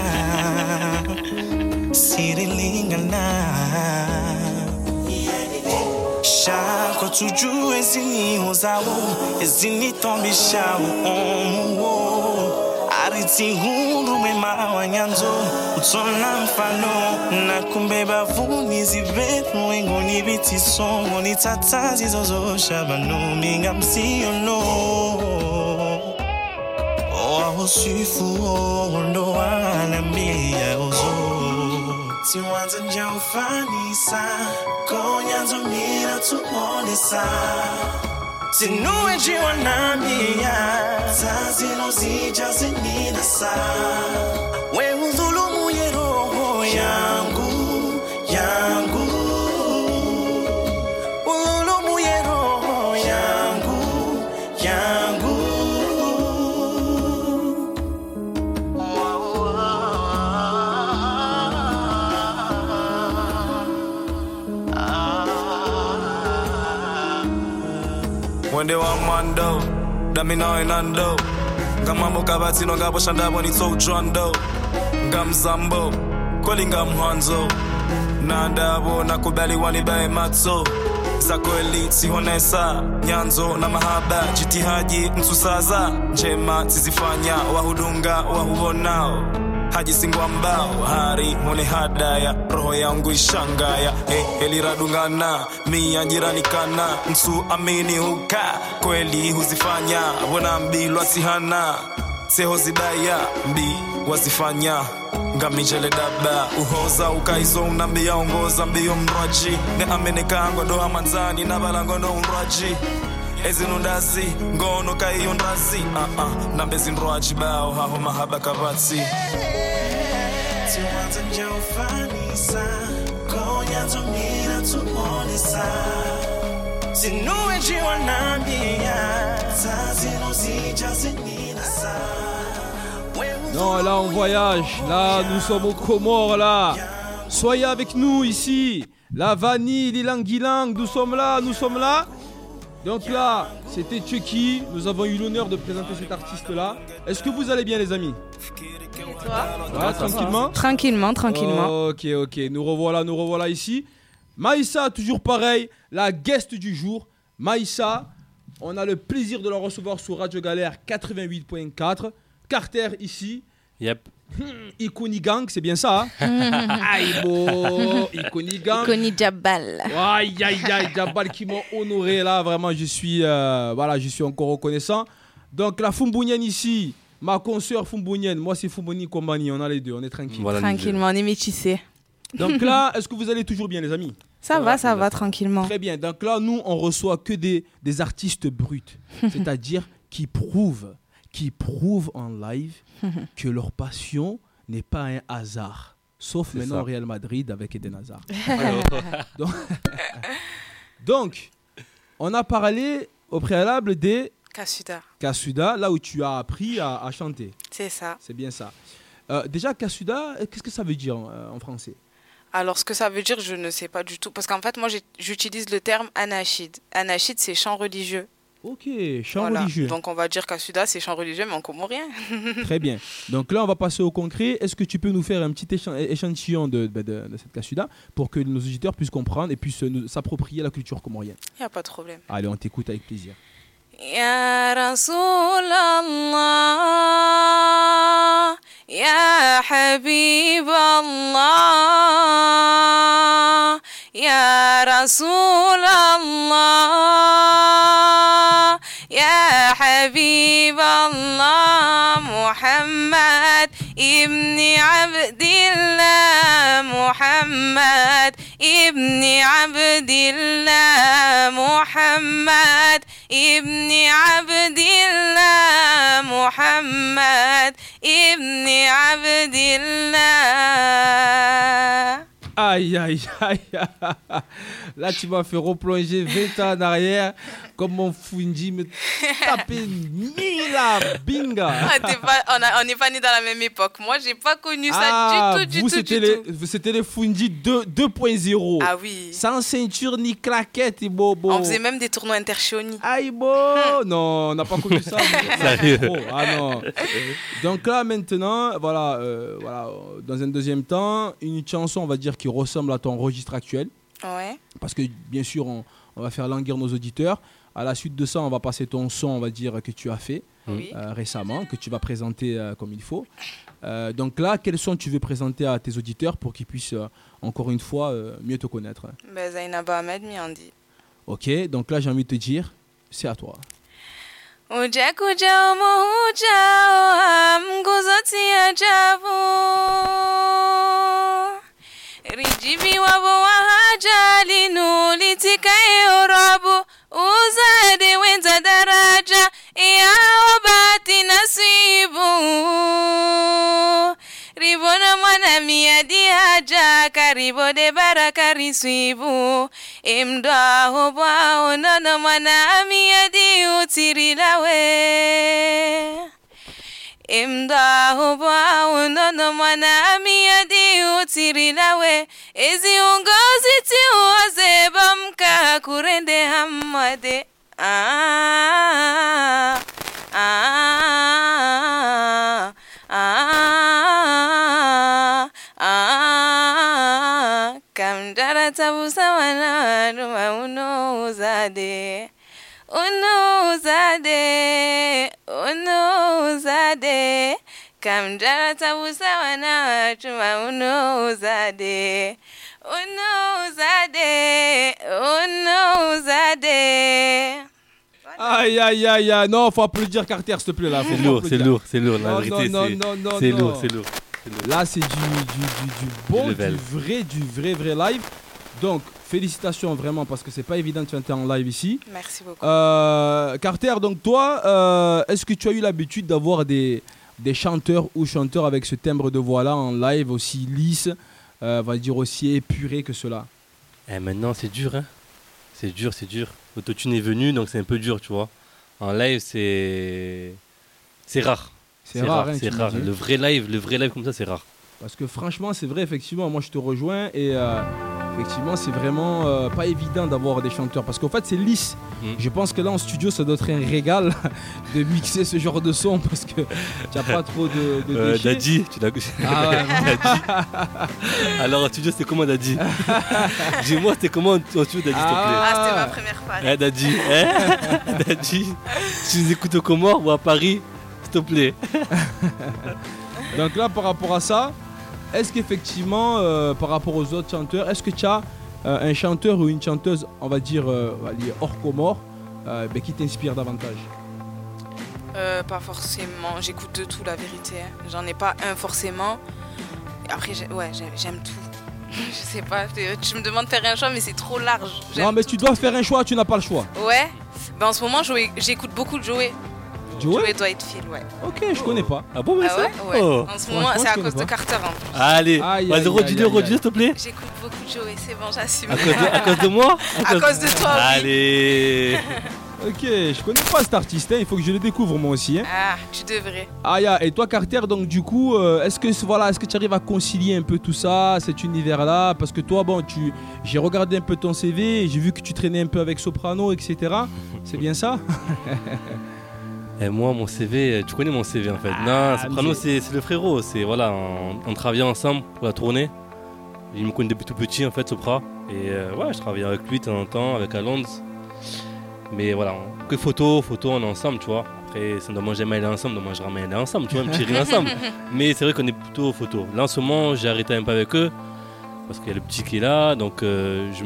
shako tujue zini ozawo ezini tombisha omuwo ariti huru mema wanyanzo utona mfano na kumbeba vuni zivetu engoni biti songo ni tatazi zozo shabano minga msiyono oaho sifu ondo anambia ozo Tiwanza njaufanisa konyanzo mira tuonesa Sinue jiwa nambia Zazino zija zinidasa We udhulumu ye roho yangu Udhulumu ye roho yangu When they want mando, that me know inando. Gamambo kabatino ngabo shanda boni so drondo. Ngam zambo, calling ngam hanzo. Nandabo nakubali wani bae matzo. Zako elite si honesa, nyanzo na mahaba. Jitihaji nsusaza, njema tizifanya wahudunga wahuonao. Haji singwa mbao, hari mone hadaya. Roho yangu ishangaya, eliradungana. Mi ajirani kana, nsu amini huka. Kweli huzifanya, wana mbilwa sihana. Seho zidaya, mbi wazifanya. Ngamijele daba, uhoza ukaizo unambia ongoza mbio mraji. Ne ameneka ango doha manzani, nabalango no mraji. Ezinundazi, ngono kai ondazi. Nambezi nroaji bao, haho mahaba kavatsi. Tiwanza njaufanisa, konyanzo mira tuonesa. Sinue jiwa nambia, zazino zija zinidasa. Non, là on voyage, là nous sommes aux Comores là. Soyez avec nous ici. La vanille, l'ilang-ilang, nous sommes là. Donc là, c'était Chucky. Nous avons eu l'honneur de présenter cet artiste-là. Est-ce que vous allez bien, les amis? Et toi? Ouais, tranquillement. Tranquillement. Ok. Nous revoilà ici. Maïssa, toujours pareil, la guest du jour. Maïssa, on a le plaisir de la recevoir sur Radio Galère 88.4. Carter ici. Yep. Ikoni Gang, c'est bien ça, hein? Aïe, Ikoni Gang. Ikoni Jabal. Aïe, Jabal qui m'ont honoré là. Vraiment, je suis encore reconnaissant. Donc, la Fumbounienne ici, ma consoeur Fumbounienne, moi c'est Fumbouni Kombani, on a les deux, on est tranquille. Voilà, Tranquillement, on est métissés. Donc là, est-ce que vous allez toujours bien, les amis? Ça va, tranquillement. Très bien. Donc là, nous, on reçoit que des artistes bruts, c'est-à-dire qui prouvent en live que leur passion n'est pas un hasard. Sauf C'est maintenant ça. au Real Madrid avec Eden Hazard. Donc, on a parlé au préalable des Kasuda, là où tu as appris à chanter. C'est ça. C'est bien ça. Déjà, Kasuda, qu'est-ce que ça veut dire en français? Alors, ce que ça veut dire, je ne sais pas du tout. Parce qu'en fait, moi, j'utilise le terme anachid. Anachid, c'est chant religieux. Ok, chant religieux. Donc, on va dire qu'Asuda, c'est chant religieux, mais en comorien. Très bien. Donc là, on va passer au concret. Est-ce que tu peux nous faire un petit échantillon de cette Kasuda pour que nos auditeurs puissent comprendre et puissent s'approprier la culture comorienne? Il n'y a pas de problème. Allez, on t'écoute avec plaisir. Ya Rasulallah, Ya Habiballah, Ya Rasulallah, Ya Habiballah, Muhammad ibn Abdillah, Muhammad ibn Abdillah, Muhammad ibn Abdillah, Muhammad ibn Abdillah. Aïe. Là, tu m'as fait replonger 20 ans en arrière, comme mon Fundi me tapait Mila Binga. On n'est pas nés dans la même époque. Moi, j'ai pas connu ça du tout. C'était les Fundi 2.0. Ah oui. Sans ceinture ni claquette, bobo. On faisait même des tournois interchioni. Aïe, non, on n'a pas connu ça. Ah non. Donc là, maintenant, voilà, dans un deuxième temps, une chanson, on va dire, qui ressemble à ton registre actuel. Ouais. Parce que, bien sûr, on va faire languir nos auditeurs. À la suite de ça, on va passer ton son, on va dire, que tu as fait Oui. récemment, que tu vas présenter comme il faut. Donc là, quel son tu veux présenter à tes auditeurs pour qu'ils puissent, encore une fois, mieux te connaître? Zainaba Ahmed Miandi. Ok, donc là, j'ai envie de te dire, c'est à toi. Uja kuja umohuja mguzoti ajabu rijibi wabo wahaja linulitikae urabu uzade wenza daraja ya obati nasibu ribona mwana miadi haja karibo de baraka risibu imda hoba onana mwana miadi utirilawe imda hoba onana mwana miadi utirilawe ezi ungozi ti wazeba mka kurende hamade kamdara tabusa wana numa unozade kamdara tabusa wana numa unozade Aïe, non, faut applaudir Carter, s'il te plaît là. C'est lourd, la Non, vérité. non, C'est non. lourd. Là, c'est du bon, level. du vrai live. Donc, félicitations vraiment parce que c'est pas évident de chanter en live ici. Merci beaucoup. Carter, donc toi, est-ce que tu as eu l'habitude d'avoir des chanteurs ou chanteurs avec ce timbre de voix là en live aussi lisse, on va dire aussi épuré que cela? Maintenant, c'est dur, hein. C'est dur. L'autotune est venu, donc c'est un peu dur, tu vois. En live, c'est rare. C'est rare, hein, c'est rare. Le vrai live comme ça, c'est rare. Parce que franchement, c'est vrai, effectivement, moi je te rejoins et Effectivement, c'est vraiment pas évident d'avoir des chanteurs parce qu'en fait, c'est lisse. Je pense que là en studio, ça doit être un régal de mixer ce genre de son parce que tu n'as pas trop de déchets. Daddy, tu l'as. Ah ouais, Daddy. Alors, en studio, c'était comment, Daddy? Dis-moi, c'était comment en studio, Daddy, s'il te plaît? Ah, c'était ma première fois. Daddy, Daddy, tu nous écoutes au Comores ou à Paris, s'il te plaît? Donc là, par rapport à ça, est-ce qu'effectivement, par rapport aux autres chanteurs, est-ce que tu as un chanteur ou une chanteuse, on va dire, hors Comores, qui t'inspire davantage? Pas forcément, j'écoute de tout, la vérité. J'en ai pas un forcément. Après, j'aime tout. Je sais pas, tu me demandes de faire un choix, mais c'est trop large. Non, mais tu dois faire un choix, tu n'as pas le choix. Ouais, en ce moment, j'écoute beaucoup de Joey. Joey Dwightfield, ouais. Ok, je connais pas. Ah bon, mais Ah ça ouais, Oh. En ce moment, c'est à cause de Carter. Hein. Allez, Aïe, vas-y, aïe, redis-le, aïe, aïe. s'il te plaît. J'écoute beaucoup de Joey, c'est bon, j'assume. À cause de moi À cause de toi, oui. Allez. Ok, je connais pas cet artiste, hein, il faut que je le découvre moi aussi. Hein. Ah, tu devrais. Et toi Carter, donc du coup, est-ce que tu arrives à concilier un peu tout ça, cet univers-là? Parce que toi, j'ai regardé un peu ton CV, j'ai vu que tu traînais un peu avec Soprano, etc. C'est bien ça? Et moi, mon CV, tu connais mon CV en fait. Non, Soprano, c'est le frérot. C'est voilà, on travaillait ensemble pour la tournée. Il me connaît depuis tout petit en fait, Sopra. Et ouais, je travaillais avec lui de temps en temps, avec Alonso. Mais voilà, que photo, on est ensemble, tu vois. Après, ça ne doit jamais aller ensemble, donc moi je ramène aller ensemble, tu vois, un petit rire ensemble. Mais c'est vrai qu'on est plutôt photo. Là en ce moment, j'ai arrêté un peu avec eux parce qu'il y a le petit qui est là, donc je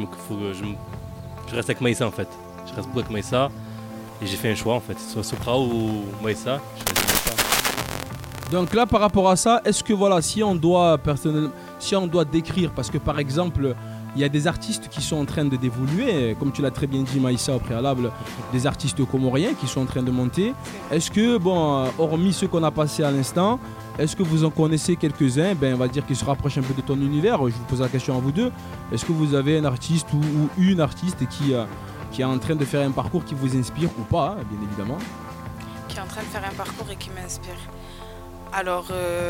reste avec Maïssa en fait. Je reste beaucoup avec Maïssa et j'ai fait un choix en fait, soit Sopra ou Maïssa. Je reste avec Maïssa. Donc là, par rapport à ça, est-ce que voilà, si on doit décrire, parce que par exemple, il y a des artistes qui sont en train d'évoluer, comme tu l'as très bien dit Maïssa au préalable, des artistes comoriens qui sont en train de monter. Est-ce que, hormis ceux qu'on a passés à l'instant, est-ce que vous en connaissez quelques-uns, on va dire, qui se rapprochent un peu de ton univers? Je vous pose la question à vous deux. Est-ce que vous avez un artiste ou une artiste qui est en train de faire un parcours qui vous inspire ou pas, bien évidemment? Qui est en train de faire un parcours et qui m'inspire. Alors,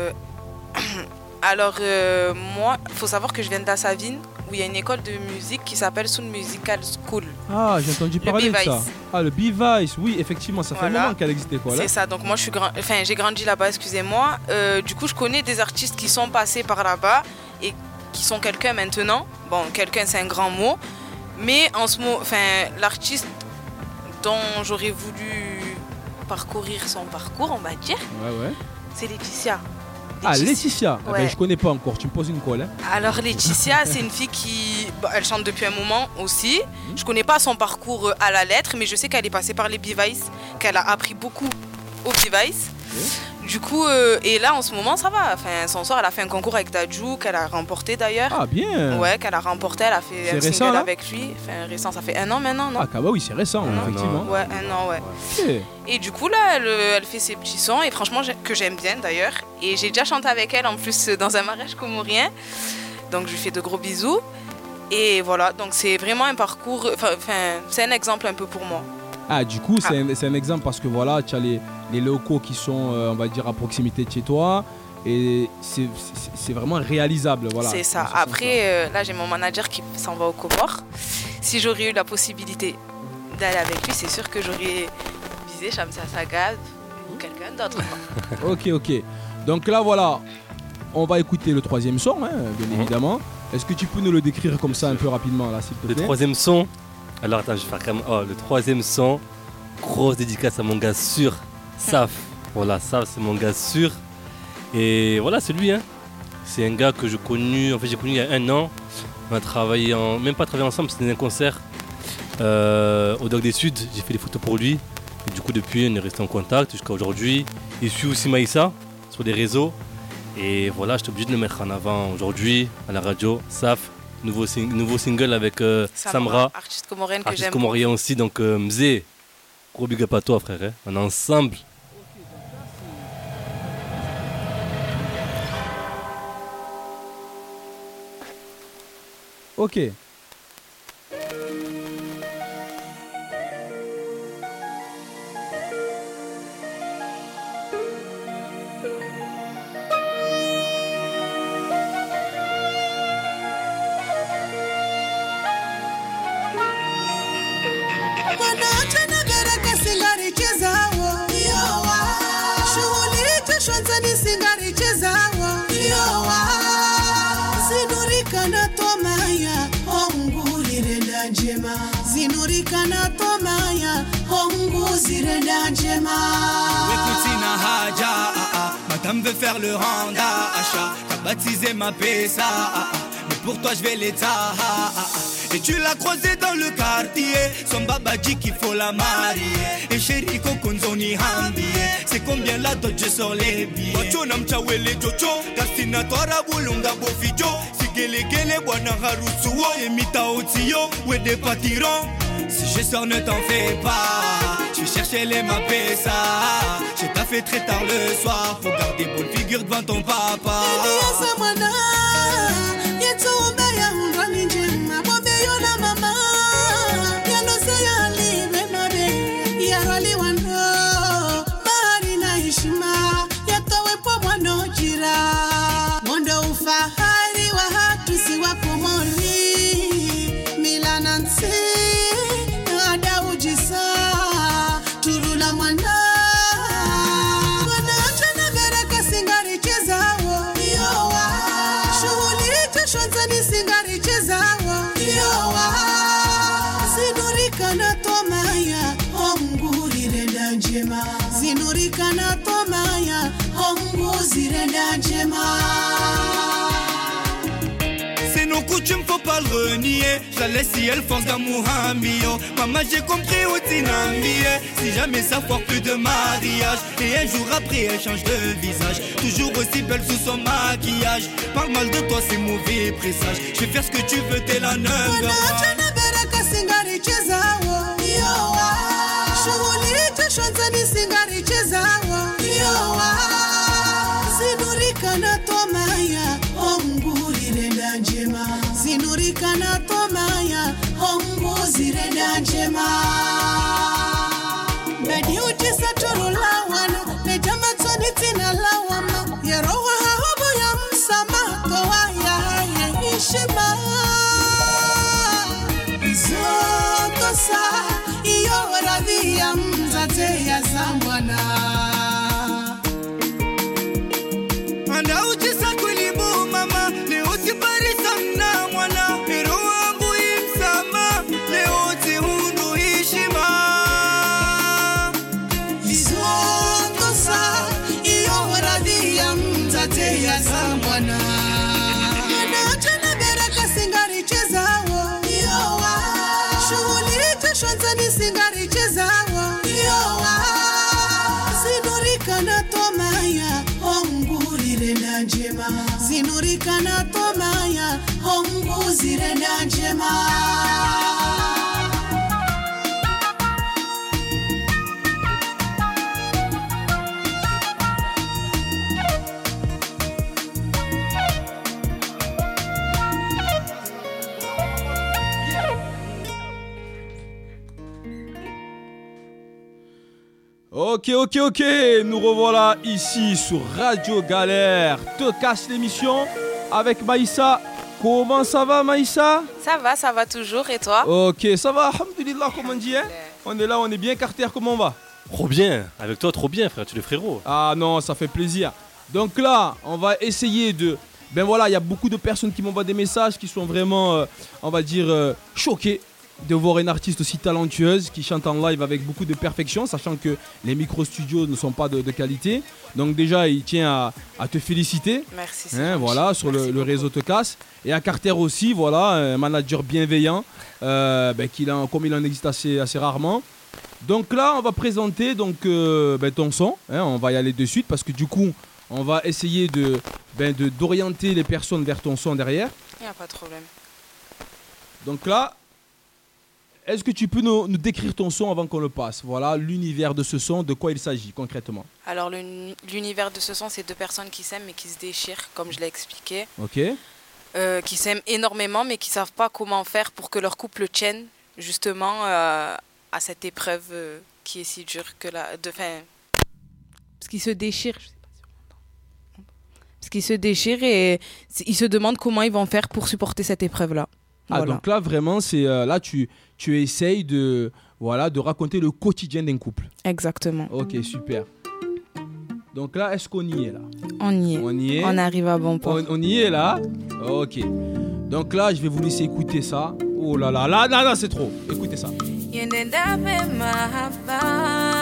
moi, il faut savoir que je viens d'Assavine, où il y a une école de musique qui s'appelle Soul Musical School. Ah, j'ai entendu parler de ça. Ah, le B-Vice, oui, effectivement, ça fait un moment qu'elle existait. C'est ça, donc moi j'ai grandi là-bas, excusez-moi. Du coup, je connais des artistes qui sont passés par là-bas et qui sont quelqu'un maintenant. Bon, quelqu'un, c'est un grand mot. Mais en ce moment, l'artiste dont j'aurais voulu parcourir son parcours, on va dire, c'est Laetitia. Ah, Laetitia, ouais. Je connais pas encore, tu me poses une colle. Hein. Alors Laetitia, c'est une fille qui... elle chante depuis un moment aussi. Je connais pas son parcours à la lettre, mais je sais qu'elle est passée par les B-Vice, qu'elle a appris beaucoup au B-Vice. Du coup, et là en ce moment ça va. Son soir, elle a fait un concours avec Dadju, qu'elle a remporté d'ailleurs. Ah bien. Ouais, qu'elle a remporté, elle a fait un récent, single là avec lui. Récent, ça fait 1 an maintenant, non? Ah oui, c'est récent, effectivement. Ouais, 1 an, ouais. Okay. Et du coup là, elle fait ses petits sons et franchement que j'aime bien d'ailleurs. Et j'ai déjà chanté avec elle en plus dans un mariage comorien. Donc je lui fais de gros bisous. Et voilà, donc c'est vraiment un parcours, c'est un exemple un peu pour moi. Ah, du coup, c'est un exemple parce que voilà, tu as les locaux qui sont, on va dire, à proximité de chez toi. Et c'est vraiment réalisable. Voilà, c'est ça. Après, là, j'ai mon manager qui s'en va au Comores. Si j'aurais eu la possibilité d'aller avec lui, c'est sûr que j'aurais visé Shamsia Sagad ou quelqu'un d'autre. Ok. Donc là, voilà, on va écouter le 3e son, bien évidemment. Est-ce que tu peux nous le décrire comme ça un peu rapidement, là, s'il te plaît? Le 3e son. Alors attends, je vais faire quand même. Oh, le 3e son, grosse dédicace à mon gars sûr, Saf. Voilà, Saf, c'est mon gars sûr. Et voilà, c'est lui. C'est un gars que j'ai connu il y a 1 an. On a travaillé, même pas travaillé ensemble, c'était un concert au Doc des Suds. J'ai fait des photos pour lui. Et du coup, depuis, on est resté en contact jusqu'à aujourd'hui. Il suit aussi Maïssa sur les réseaux. Et voilà, j'étais obligé de le mettre en avant aujourd'hui à la radio. Saf. Nouveau single avec Samra, artiste comorienne que j'aime. Artiste comorien aussi, donc Mzé, gros big up à toi frère, on est ensemble. Ok. zirenda njema. Écoute sina haja, madame veut faire le randa, achat, t'as baptisé ma pesa, mais pour toi je vais l'état. Et tu l'as croisé dans le quartier, son baba dit qu'il faut la marier. Et chérie kokonzoni hambie, c'est combien la dot je sors les billets. Wacho namchawele jojo, kastina tora bulunga bofijo. Sigele gele bwana harusuo, emita otiyo, we de patiron. Si je sors ne t'en fais pas, je vais chercher les mapesa. Je t'ai fait très tard le soir, faut garder bonne figure devant ton papa. Mondo ufahari wa hatu si wapomori Milanansi ada ujisa Turula mwana Mwana achana vereka singari chezawo Yowa Shuhuli tashonzani singari chezawo Yowa Zinurika na tomaya Honguri renda njema Zinurika na tomaya C'est nos coutumes, faut pas le renier. Je la laisse si elle fonce dans Mohamio. Maman, j'ai compris où t'es n'ambié. Si jamais ça foire plus de mariage. Et un jour après, elle change de visage. Toujours aussi belle sous son maquillage. Parle mal de toi, c'est mauvais présage. Je vais faire ce que tu veux, t'es la neuve. Zinurika na tomaya Honguri renda njema Zinurika na tomaya Honguzi renda njema Bedi utisa turu lawana Nejama tsoni tina lawama Yerowa hahobo ya msama Towa ya haye ishima Izotosa Iyo radhi ya mzate ya zamwana Anda uchisa kulibu mama, leo tibarisa mna mwana. Hero wangu imsama, leo tihundu hishima. Izotosa, iyo radhi ya mzate ya zamwana. Mwana achana beraka singari chezawo, yowa. Shughuli tashonzani singari chezawo, yowa. Zinurika na tomaya, honguri renda njema. Zinurika na tomaya, honguzi renda njema. Ok, nous revoilà ici sur Radio Galère. Te casse l'émission avec Maïssa. Comment ça va Maïssa? Ça va toujours et toi? Ok, ça va, alhamdoulilah, comme on dit, hein? On est là, on est bien, Carter, comment on va? Trop bien, avec toi trop bien frère, tu es le frérot. Ah non, ça fait plaisir. Donc là, on va essayer de... Ben voilà, il y a beaucoup de personnes qui m'envoient des messages qui sont vraiment, on va dire, choquées de voir une artiste aussi talentueuse qui chante en live avec beaucoup de perfection, sachant que les micro-studios ne sont pas de qualité. Donc déjà, il tient à te féliciter. Merci. Voilà, sur le réseau Te Casse. Et à Carter aussi, voilà, un manager bienveillant, comme il en existe assez rarement. Donc là, on va présenter ton son. On va y aller de suite parce que du coup, on va essayer d'orienter les personnes vers ton son derrière. Il n'y a pas de problème. Donc là, est-ce que tu peux nous décrire ton son avant qu'on le passe? Voilà, l'univers de ce son, de quoi il s'agit concrètement? Alors l'univers de ce son, c'est deux personnes qui s'aiment mais qui se déchirent, comme je l'ai expliqué. Ok. Qui s'aiment énormément mais qui ne savent pas comment faire pour que leur couple tienne justement à cette épreuve qui est si dure que parce qu'ils se déchirent. Parce qu'ils se déchirent et ils se demandent comment ils vont faire pour supporter cette épreuve-là. Voilà. Donc là vraiment c'est là tu essayes de raconter le quotidien d'un couple. Exactement. Ok, super. Donc là, est-ce qu'on y est là? On y est. On arrive à bon port. On y est là? Ok. Donc là, je vais vous laisser écouter ça. Oh là là, là c'est trop. Écoutez ça. Yendenda pe mahaba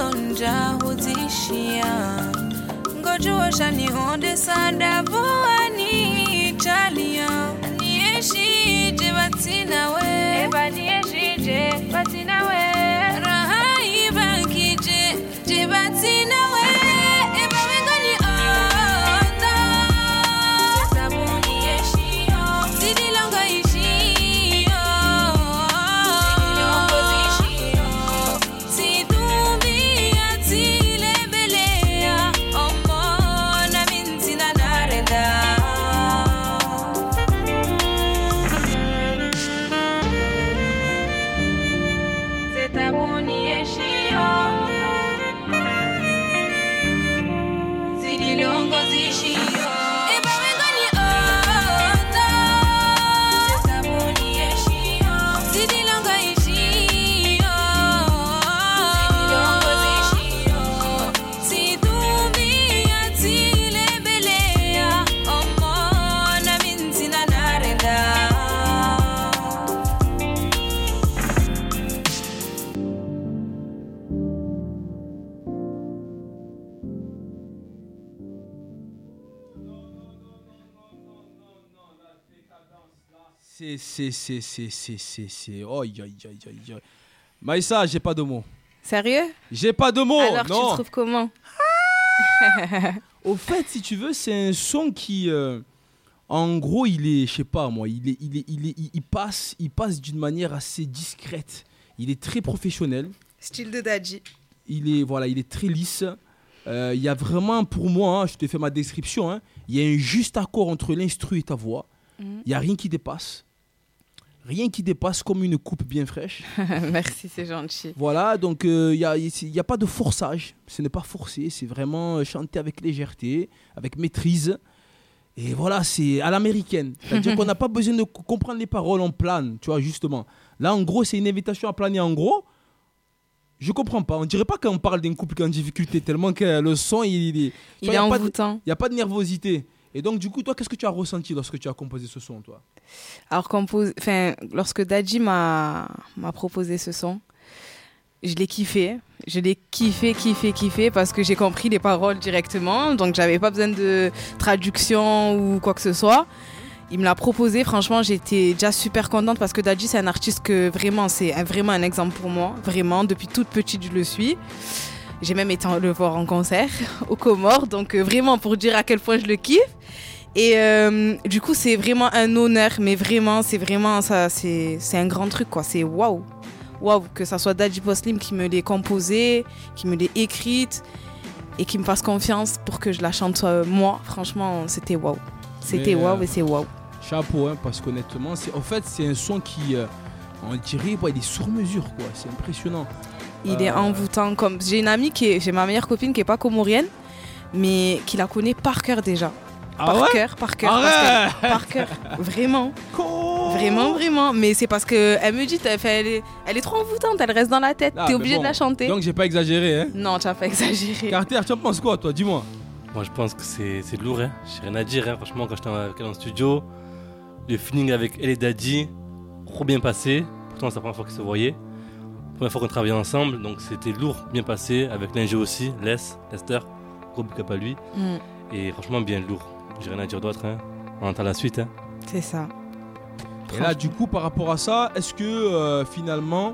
zilionja huzishia ngojosha nihonde sada voani Italia nieshije batina we eba nieshije batina we raha ibakije je batina we eba wengani ota sabuni yeshio zidilongo ishio zidilongo zishio sidumbi atile belea omona mintina narenda sabuni yeshio zidilongo zishio eba wengani ota sabuni yeshio zidilongo ishio zidilongo zishio sidumbi atile belea omona mintina narenda C'est. Oh, aïe, aïe, aïe, aïe. Maïssa, j'ai pas de mots. Sérieux? J'ai pas de mots. Alors, tu non. le trouves comment? Au fait, si tu veux, c'est un son qui, en gros, il est, je sais pas moi, il passe d'une manière assez discrète. Il est très professionnel. Style de Dadji. Il est très lisse. Il y a vraiment, pour moi, je te fais ma description, hein, il y a un juste accord entre l'instru et ta voix. Il n'y a rien qui dépasse. Rien qui dépasse comme une coupe bien fraîche. Merci, c'est gentil. Voilà, donc il y a pas de forçage. Ce n'est pas forcé, c'est vraiment chanter avec légèreté, avec maîtrise. Et voilà, c'est à l'américaine. C'est-à-dire qu'on n'a pas besoin de comprendre les paroles, on plane, tu vois, justement. Là, en gros, c'est une invitation à planer en gros. Je comprends pas. On dirait pas qu'on parle d'un couple qui est en difficulté, tellement que le son, il est envoûtant. Il n'y a pas de nervosité. Et donc, du coup, toi, qu'est-ce que tu as ressenti lorsque tu as composé ce son, toi? Alors, lorsque Dadji m'a proposé ce son, je l'ai kiffé. Je l'ai kiffé parce que j'ai compris les paroles directement. Donc, j'avais pas besoin de traduction ou quoi que ce soit. Il me l'a proposé. Franchement, j'étais déjà super contente parce que Dadji, c'est un artiste que vraiment, c'est vraiment un exemple pour moi. Vraiment, depuis toute petite, je le suis. J'ai même été le voir en concert aux Comores. Donc, vraiment, pour dire à quel point je le kiffe. Et du coup, c'est vraiment un honneur. Mais vraiment, c'est un grand truc, quoi. C'est waouh. Waouh, que ça soit Dadji Poslim qui me l'ait composé, qui me l'ait écrite et qui me fasse confiance pour que je la chante moi. Franchement, c'était waouh. C'était waouh et c'est waouh. Chapeau, hein, parce qu'honnêtement, c'est un son qui, on dirait, il est sur mesure, quoi. C'est impressionnant. Il est envoûtant. J'ai une amie j'ai ma meilleure copine qui est pas comorienne, mais qui la connaît par cœur déjà. Par cœur. Vraiment. Vraiment. Mais c'est parce qu'elle me dit, elle est trop envoûtante, elle reste dans la tête. T'es obligé de la chanter. Donc j'ai pas exagéré, hein? Non, tu n'as pas exagéré. Carter, tu en penses quoi, toi? Dis-moi. Moi, je pense que c'est lourd, hein. J'ai rien à dire, hein. Franchement, quand j'étais avec elle en studio, le feeling avec elle et Dadji, trop bien passé. Pourtant, c'est la première fois qu'ils se voyaient. Première fois qu'on travaillait ensemble, donc c'était lourd, bien passé. Avec l'ingé aussi, Lester, gros big up à lui. Et franchement, bien lourd. J'ai rien à dire d'autre, hein. On entend la suite, hein. C'est ça. Et là, du coup, par rapport à ça, est-ce que finalement,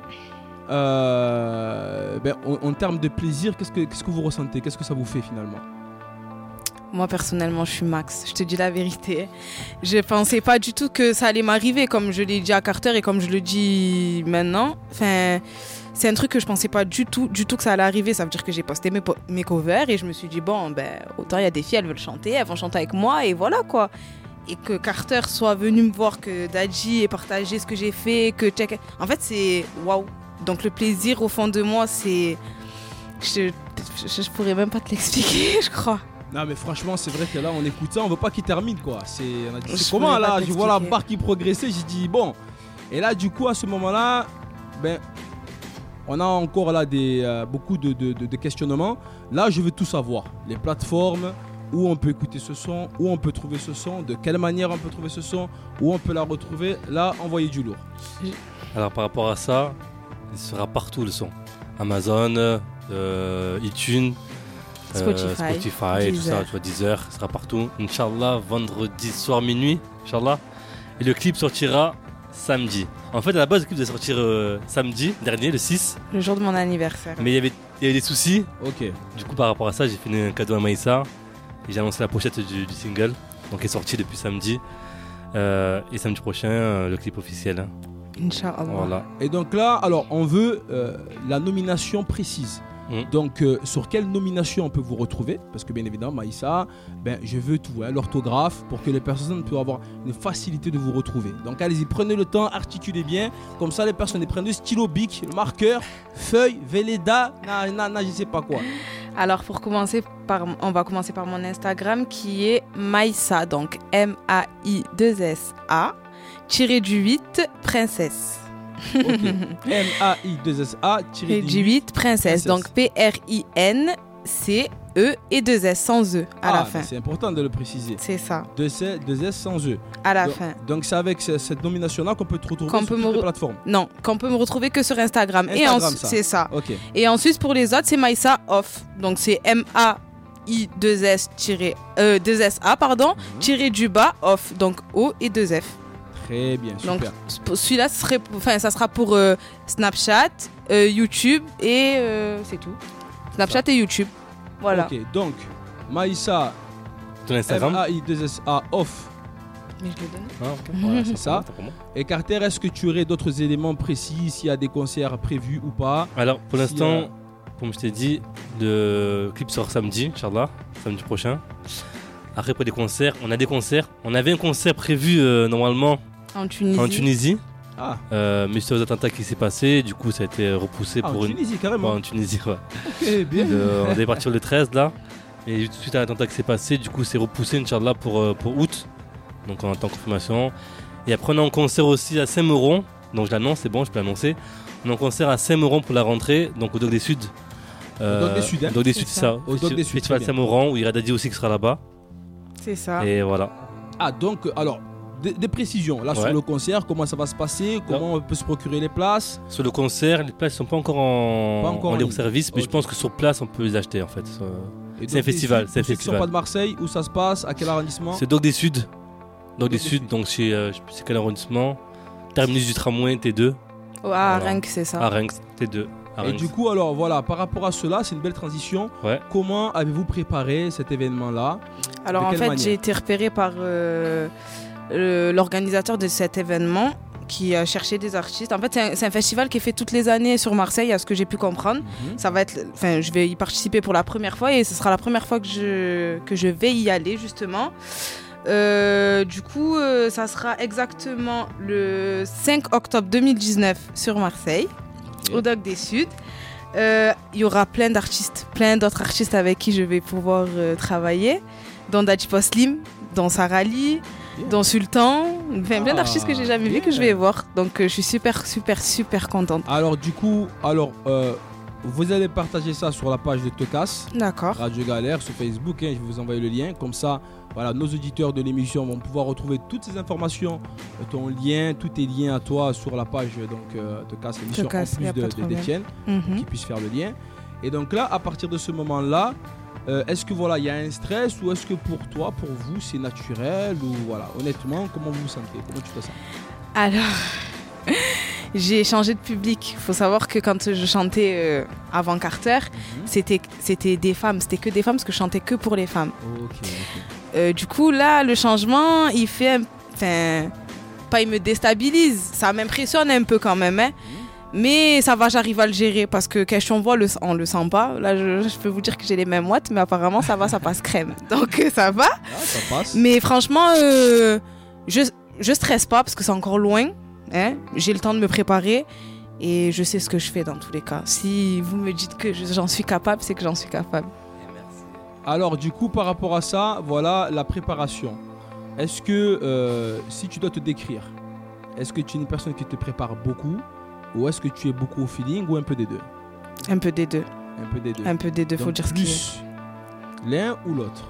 en termes de plaisir, qu'est-ce que vous ressentez? Qu'est-ce que ça vous fait finalement? Moi, personnellement, je suis max. Je te dis la vérité. Je pensais pas du tout que ça allait m'arriver, comme je l'ai dit à Carter et comme je le dis maintenant. Enfin, c'est un truc que je pensais pas du tout que ça allait arriver. Ça veut dire que j'ai posté mes covers et je me suis dit, bon, autant il y a des filles, elles veulent chanter, elles vont chanter avec moi et voilà quoi. Et que Carter soit venu me voir, que Dadji ait partagé ce que j'ai fait, que en fait, c'est waouh. Donc le plaisir au fond de moi, c'est... Je pourrais même pas te l'expliquer, je crois. Non mais franchement c'est vrai que là on écoute ça, on veut pas qu'il termine quoi. C'est comment là, je vois la barre qui progressait, j'ai dit bon. Et là du coup à ce moment-là, on a encore là beaucoup de questionnements. Là je veux tout savoir. Les plateformes, où on peut écouter ce son, où on peut trouver ce son, de quelle manière on peut trouver ce son, où on peut la retrouver. Là envoyez du lourd. Alors par rapport à ça, il sera partout le son. Amazon, iTunes, Spotify, tout ça, Deezer. tu vois, Deezer, ça sera partout. Inch'Allah, vendredi soir minuit, Inch'Allah. Et le clip sortira samedi. En fait, à la base, le clip devait sortir samedi dernier, le 6. Le jour de mon anniversaire. Mais il y avait des soucis. Ok. Du coup, par rapport à ça, j'ai fait un cadeau à Maïssa. Et j'ai annoncé la pochette du single. Donc, elle est sortie depuis samedi. Et samedi prochain, le clip officiel. Hein. Inch'Allah. Voilà. Et donc là, alors on veut la nomination précise. Donc sur quelle nomination on peut vous retrouver? Parce que bien évidemment Maïssa, je veux tout, hein, l'orthographe pour que les personnes puissent avoir une facilité de vous retrouver. Donc allez-y, prenez le temps, articulez bien. Comme ça les personnes prennent le stylo bic, le marqueur, feuille, Véleda, je sais pas quoi. Alors pour commencer on va commencer par mon Instagram qui est Maïssa, donc M-A-I-2-S-A /8 princesse. Ok. M-A-I-2-S-A /8 princesse. Donc P-R-I-N-C-E et 2 S sans E à la fin. C'est important de le préciser. C'est ça. 2 S sans E. À la fin. Donc c'est avec cette nomination-là qu'on peut te retrouver sur toutes les plateformes. Non, qu'on peut me retrouver que sur Instagram. C'est ça. Ok. Et ensuite pour les autres, c'est Maïssa Off. Donc c'est M-A-I-2-S-A -du-bas off. Donc O et 2 F. Très bien, super. Donc celui-là, ça sera pour Snapchat, YouTube et c'est tout. Snapchat et YouTube. Voilà. Ok, donc Maïssa, ton Instagram M-A-I-2-S-A off. Mais je le donne. Voilà, c'est ça. Et Carter, est-ce que tu aurais d'autres éléments précis, s'il y a des concerts prévus ou pas? Alors pour l'instant, comme je t'ai dit, le clip sort samedi, Inch'Allah, samedi prochain. Après pour des concerts, on a des concerts. On avait un concert prévu normalement en Tunisie. Ah. Mais suite aux attentats qui s'est passé, du coup ça a été repoussé pour Tunisie carrément. Ouais, en Tunisie, ouais. Ok, bien. On devait partir le 13 là. Et suite à l'attentat qui s'est passé, du coup c'est repoussé, Inch'Allah, pour août. Donc on attend confirmation. Et après on est en concert aussi à Saint-Meuron. Donc je l'annonce, c'est bon, je peux l'annoncer. On est en concert à Saint-Meuron pour la rentrée, donc au Doc des Suds. Doc des Suds, hein. Doc des Suds, c'est ça. Au Doc des Suds. Festival Saint-Meuron, où il y a Daddy aussi qui sera là-bas. C'est ça. Et voilà. Ah, donc, alors, des précisions. Là, sur le concert, comment ça va se passer? Comment on peut se procurer les places? Sur le concert, les places ne sont pas encore en libre service, mais je pense que sur place, on peut les acheter en fait. C'est un festival. C'est un festival. Ceux qui sont pas de Marseille, où ça se passe? À quel arrondissement? C'est Doc des Suds. Doc des Suds, donc je sais plus c'est quel arrondissement. Terminus du tramway, T2. À Rennes, c'est ça. À Rennes, T2. Et du coup, alors voilà, par rapport à cela, c'est une belle transition. Ouais. Comment avez-vous préparé cet événement-là? Alors en fait, j'ai été repérée par l'organisateur de cet événement qui a cherché des artistes. En fait, c'est un festival qui est fait toutes les années sur Marseille, à ce que j'ai pu comprendre. Ça va être, je vais y participer pour la première fois et ce sera la première fois que je vais y aller justement. Du coup, ça sera exactement le 5 octobre 2019 sur Marseille, au Doc des Suds. Il y aura plein d'autres artistes avec qui je vais pouvoir travailler, dont Daddy Slim, dont Sarah Lee, dont Sultan, plein d'artistes que j'ai jamais vus, que je vais voir. Donc je suis super contente. Alors du coup, vous allez partager ça sur la page de Tocas. D'accord. Radio Galère sur Facebook, je vais vous envoyer le lien. Comme ça, voilà, nos auditeurs de l'émission vont pouvoir retrouver toutes ces informations, ton lien, tous tes liens à toi sur la page Tocas l'émission, en plus d'Étienne, qui puisse faire le lien. Et donc là, à partir de ce moment-là, est-ce que il y a un stress ou est-ce que pour toi, pour vous, c'est naturel ou voilà, honnêtement, comment vous vous sentez? Comment tu fais ça? Alors, j'ai changé de public. Il faut savoir que quand je chantais avant Carter, c'était des femmes, c'était que des femmes parce que je chantais que pour les femmes. Du coup, là, le changement, il fait, il me déstabilise, ça m'impressionne un peu quand même, hein. Mais ça va, j'arrive à le gérer parce que question voix, on le sent pas. Là, je peux vous dire que j'ai les mêmes watts, mais apparemment ça va, ça passe crème. Donc ça va. Ça passe. Mais franchement, je stresse pas parce que c'est encore loin. Hein. J'ai le temps de me préparer et je sais ce que je fais dans tous les cas. Si vous me dites que j'en suis capable, c'est que j'en suis capable. Alors du coup, par rapport à ça, voilà la préparation. Est-ce que si tu dois te décrire, est-ce que tu es une personne qui te prépare beaucoup? Ou est-ce que tu es beaucoup au feeling ou un peu des deux? Un peu des deux. Un peu des deux, faut dire ce qu'il est. L'un ou l'autre?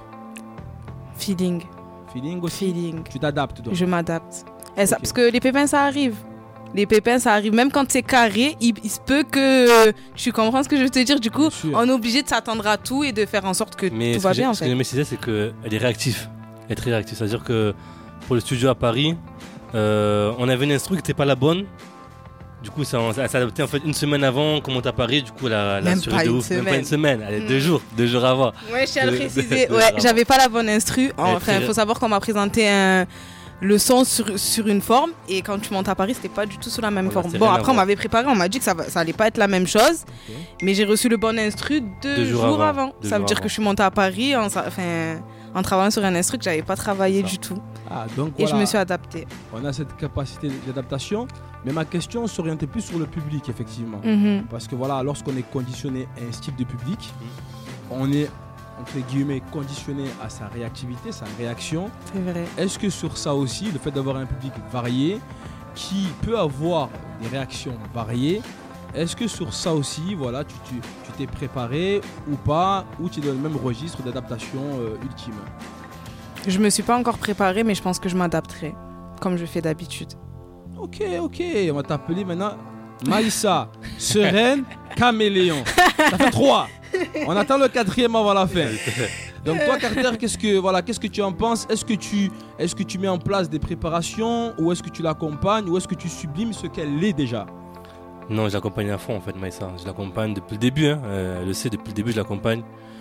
Feeling. Feeling aussi? Feeling. Tu t'adaptes donc? Je m'adapte. Okay. Parce que les pépins, ça arrive. Les pépins, ça arrive. Même quand c'est carré, il se peut que tu comprends ce que je veux te dire. Du coup, on est obligé de s'attendre à tout et de faire en sorte que tout va bien. Ce que j'aime préciser, c'est qu'elle est réactive. Elle est très réactive. C'est-à-dire que pour le studio à Paris, on avait une instru qui n'était pas la bonne. Du coup, elle s'est adaptée en fait une semaine avant qu'on monte à Paris. Du coup, elle a assuré de ouf. Même pas une semaine. Elle est 2 jours avant. Ouais, je tiens à le préciser. Ouais, j'avais pas la bonne instru. Enfin, il faut savoir qu'on m'a présenté le son sur une forme. Et quand tu montes à Paris, c'était pas du tout sur la même forme. Bon, après, on m'avait préparé. On m'a dit que ça allait pas être la même chose. Okay. Mais j'ai reçu le bon instru 2 jours avant. Ça veut dire que je suis montée à Paris en travaillant sur un instru que j'avais pas travaillé du tout. Donc, et je me suis adaptée. On a cette capacité d'adaptation. Mais ma question s'orientait plus sur le public, effectivement. Parce que voilà, lorsqu'on est conditionné à un style de public, on est, entre guillemets, conditionné à sa réactivité, sa réaction. C'est vrai. Est-ce que sur ça aussi, le fait d'avoir un public varié, qui peut avoir des réactions variées, est-ce que sur ça aussi, voilà, tu t'es préparé ou pas, ou tu es dans le même registre d'adaptation ultime? Je me suis pas encore préparée, mais je pense que je m'adapterai, comme je fais d'habitude. Ok, on va t'appeler maintenant Maïssa, sereine, caméléon. Ça fait 3. On attend le 4e avant la fin. Donc toi, Carter, qu'est-ce que tu en penses? Est-ce que tu mets en place des préparations, ou est-ce que tu l'accompagnes, ou est-ce que tu sublimes ce qu'elle est déjà? Non, je l'accompagne à fond en fait, Maïssa. Je l'accompagne depuis le début. Elle le sait, depuis le début, je l'accompagne.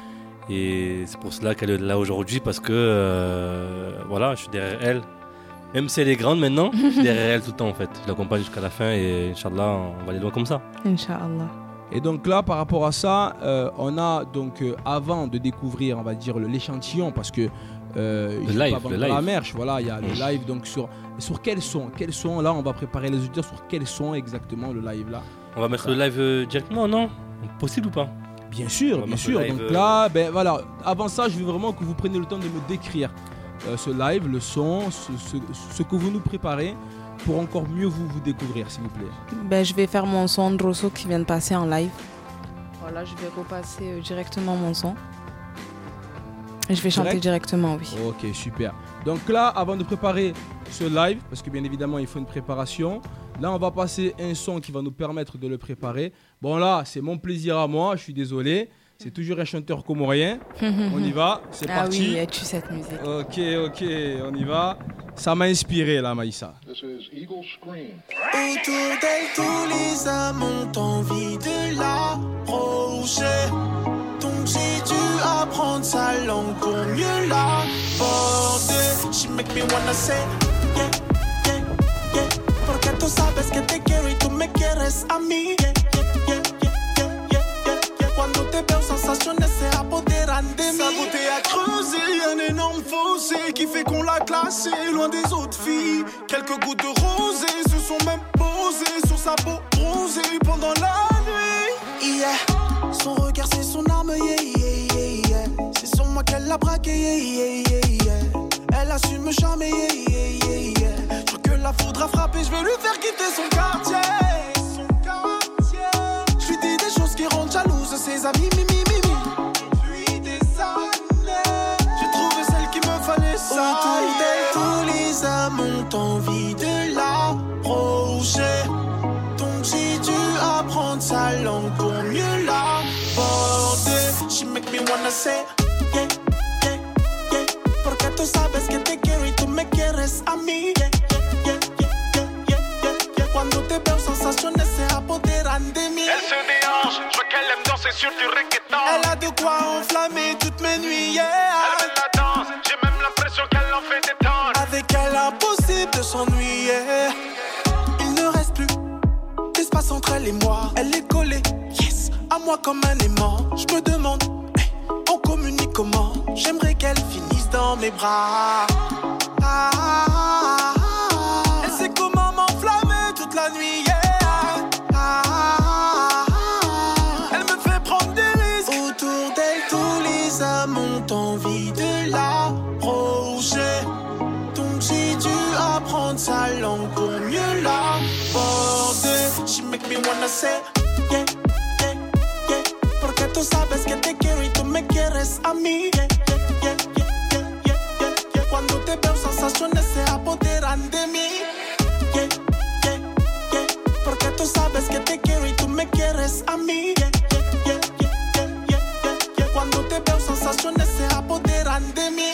Et c'est pour cela qu'elle est là aujourd'hui, parce que je suis derrière elle. Même si elle est grande maintenant, je suis derrière elle tout le temps en fait. Je l'accompagne jusqu'à la fin et Inch'Allah, on va aller loin comme ça. Inch'Allah. Et donc là, par rapport à ça, on a donc avant de découvrir, on va dire, l'échantillon, parce que le live. La merch, voilà, il y a le live. Donc sur quel son là, on va préparer les auditeurs sur quel son exactement le live là. On va mettre le live directement, non? Possible ou pas? Bien sûr. Donc là, avant ça, je veux vraiment que vous preniez le temps de me décrire ce live, le son, ce que vous nous préparez pour encore mieux vous découvrir, s'il vous plaît. Je vais faire mon son de Rosso qui vient de passer en live. Voilà, je vais repasser directement mon son. Et je vais chanter directement, oui. Ok, super. Donc là, avant de préparer ce live, parce que bien évidemment, il faut une préparation, là, on va passer un son qui va nous permettre de le préparer. Bon, là, c'est mon plaisir à moi, je suis désolé. C'est toujours un chanteur comorien. On y va, c'est parti. Ah oui, tu cette musique. Ok, on y va. Ça m'a inspiré là, Maïssa. Autour d'elle, tous les âmes ont envie de l'approcher. Donc j'ai dû apprendre sa langue pour mieux l'aborder. She make me wanna say yeah, yeah, yeah. Porque tú sabes que te quiero y tú me quieres a mí. Yeah, yeah, yeah, yeah, yeah, yeah, yeah. Cuando te veo, sensaciones se apoderan de mí. Sa beauté a creusé un énorme fossé qui fait qu'on l'a classée loin des autres filles. Quelques gouttes de rosée se sont même posées sur sa peau bronzée pendant la nuit. Yeah. Son regard c'est son arme, yeah, yeah, yeah, yeah. C'est sur moi qu'elle l'a braqué, yeah, yeah, yeah, yeah. Elle assume jamais, yeah, yeah, yeah, yeah. Je crois que la foudre a frappé, je vais lui faire quitter son quartier. Je lui dis des choses qui rendent jalouse ses amis, Depuis des années, j'ai trouvé celle qui me fallait ça. Autour d'elle, tous les âmes ont envie de l'approcher. Donc j'ai dû apprendre sa langue pour mieux l'aborder. She make me wanna say yeah, yeah, yeah. Porque tú sabes que te quiero y tú me quieres a mí. Yeah, yeah, yeah, yeah, yeah, yeah, yeah. Cuando te veo, sensaciones se apoderan de mí. Elle se déhanche, je vois qu'elle aime danser sur du reggaeton. Elle a de quoi enflammer toutes mes nuits, yeah. Elle aime la danse, j'ai même l'impression qu'elle en fait des tonnes. Avec elle, impossible de s'ennuyer. Il ne reste plus d'espace entre elle et moi. Elle est collée, yes, à moi comme un aimant. Je me demande, hey, on communique comment? J'aimerais qu'elle finisse dans mes bras. Elle sait comment m'enflammer toute la nuit, yeah. Elle me fait prendre des risques. Autour d'elle, tous les âmes ont envie de l'approcher. Donc j'ai dû apprendre sa langue pour mieux l'aborder. She make me wanna say yeah, yeah, yeah. Porque tú sabes que te quiero y tú me quieres a mí. Yeah, yeah, yeah, yeah, yeah, yeah, yeah. Cuando te veo, sensaciones se apoderan de mí. Yeah, yeah, yeah, mí. Yeah, yeah, yeah, yeah, yeah, yeah, yeah. Cuando te veo, sensaciones se apoderan de mí.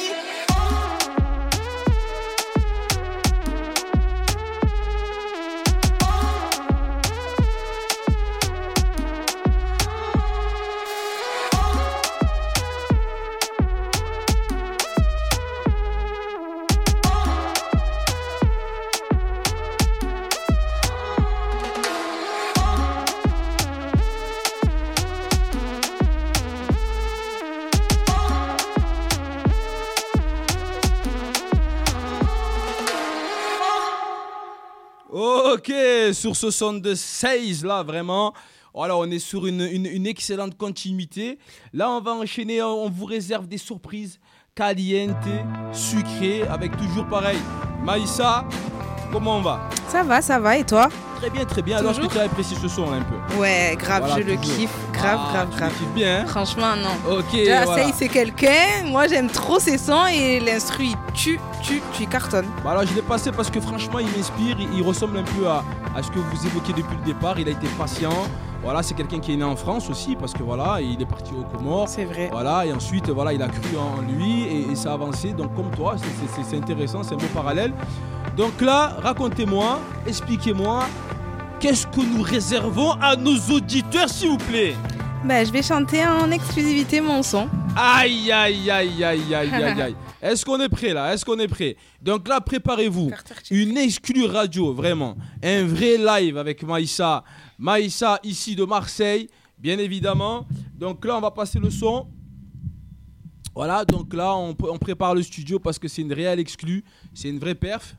Ok, sur ce son de 16 là, vraiment. Voilà, on est sur une excellente continuité. Là, on va enchaîner, on vous réserve des surprises caliente, sucrées, avec toujours pareil. Maïssa, comment on va? Ça va, et toi? Très bien, très bien. Alors, est-ce que tu as apprécié ce son un peu? Ouais, grave, Voilà, je le toujours. kiffe. Grave. Tu le kiffes bien, hein? Franchement, non. Ok, Déjà, voilà. Say, c'est quelqu'un. Moi, j'aime trop ses sons et l'instru, il tu cartonnes. Bah alors je l'ai passé parce que franchement il m'inspire, il ressemble un peu à ce que vous évoquiez depuis le départ, il a été patient. Voilà, c'est quelqu'un qui est né en France aussi parce que voilà, il est parti aux Comores. C'est vrai. Voilà, et ensuite voilà, il a cru en lui et ça a avancé. Donc comme toi, c'est intéressant, c'est un beau parallèle. Donc là, racontez-moi, expliquez-moi, qu'est-ce que nous réservons à nos auditeurs s'il vous plaît? Bah, je vais chanter en exclusivité mon son. Aïe, aïe, aïe, aïe, aïe, aïe, aïe. Est-ce qu'on est prêt là? Est-ce qu'on est prêt? Donc là, préparez-vous. Une exclue radio, vraiment. Un vrai live avec Maïssa. Maïssa, ici de Marseille, bien évidemment. Donc là, on va passer le son. Voilà, donc là, on prépare le studio parce que c'est une réelle exclue. C'est une vraie perf.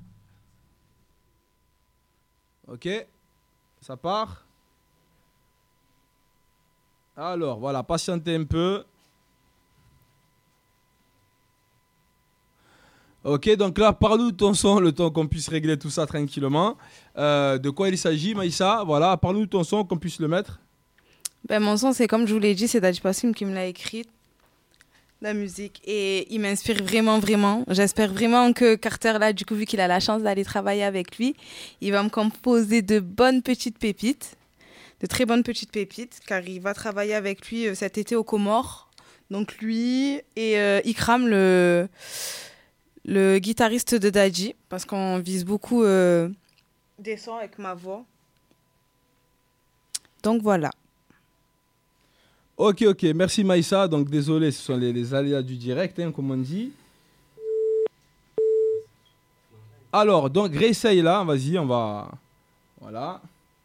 Ok, ça part. Alors, voilà, patientez un peu. Ok, donc là, parle-nous de ton son, le temps qu'on puisse régler tout ça tranquillement. De quoi il s'agit, Maïssa? Voilà, parle-nous de ton son, qu'on puisse le mettre. Ben, mon son, c'est comme je vous l'ai dit, c'est Dadji Passim qui me l'a écrit, la musique. Et il m'inspire vraiment, vraiment. J'espère vraiment que Carter, là, du coup, vu qu'il a la chance d'aller travailler avec lui, il va me composer de bonnes petites pépites, de très bonnes petites pépites, car il va travailler avec lui cet été aux Comores. Donc lui et Ikram, le guitariste de Dadji, parce qu'on vise beaucoup des sons avec ma voix. Donc voilà. Ok, merci Maïssa. Donc désolé, ce sont les aléas du direct, hein, comme on dit. Alors, donc réessaye là, vas-y, on va... Voilà.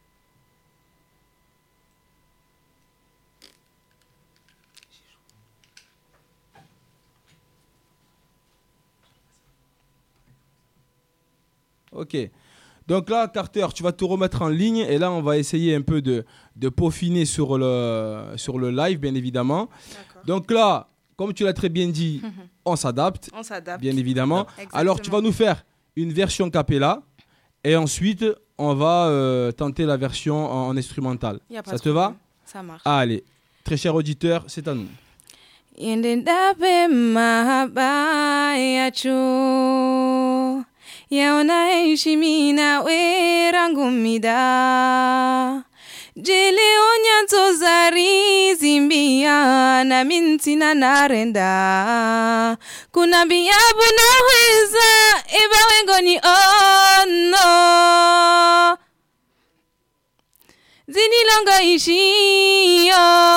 Ok. Donc là, Carter, tu vas te remettre en ligne et là, on va essayer un peu de peaufiner sur le live, bien évidemment. Donc là, comme tu l'as très bien dit, on s'adapte. On s'adapte. Bien évidemment. Exactement. Alors, tu vas nous faire une version cappella et ensuite, on va tenter la version en instrumentale. Ça te va? Ça marche. Allez, très cher auditeur, c'est à nous. Yaona heshimi nawe rangu mida jele onyanzo zari zimbia na minti na narenda kuna biabu na weza eba wengoni ono zini longa ishi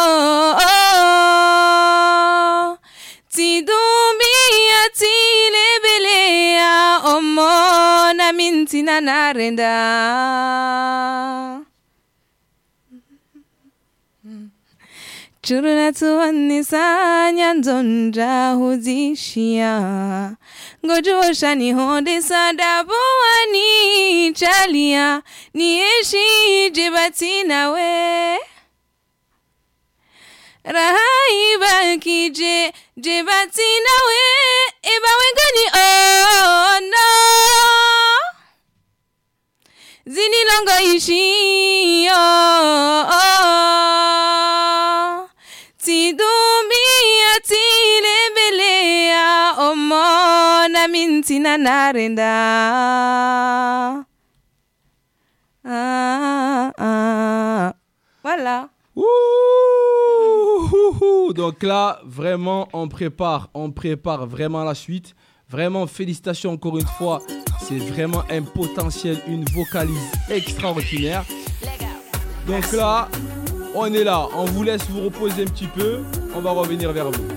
tidumbia tilebelea omo na minti na narenda churuna tuanisa nyanzonja huzishia ngojo shani honde sadabuani chalia nieshi jibati nawe rahaiba kije jibati nawe eba wengani oh no zini longo ishi oh tidumbi atilebelea omo na minti na narenda Voilà. Ouh, donc là, vraiment, on prépare vraiment la suite. Vraiment, félicitations encore une fois. C'est vraiment un potentiel, une vocalise extraordinaire. Donc là, on est là. On vous laisse vous reposer un petit peu. On va revenir vers vous.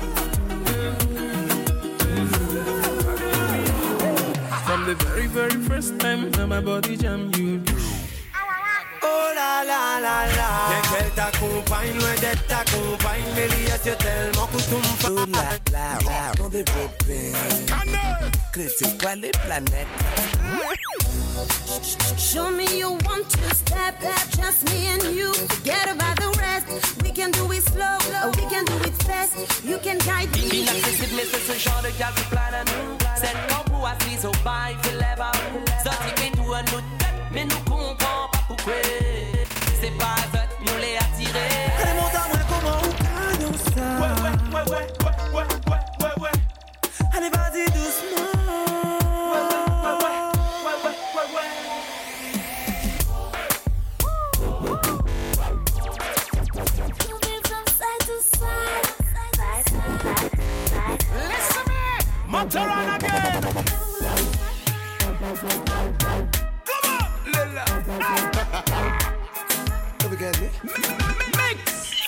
From the very, very first time, now my body jam you. Oh la la la la. Bien qu'elle t'accompagne, loin d'être ta compagne, Méliès, y'a tellement coutume. Oh la la la. Dans des bébés. Que c'est quoi les planètes? Show me you want to step, just me and you. Forget about the rest. We can do it slow, or we can do it fast. You can guide me. Inaccessible, mais c'est ce genre de gars qui plane à nous. C'est quand pour assise au bail, fait lève. Sorti fait tout à nous tête, mais nous comprenons pas pourquoi. C'est pas eux, nous les attirer. Allez, monte à moi, comment on gagne ça? Ouais. Allez, vas-y doucement. Turn on again. Come on, Lila. Have you got me? Mix.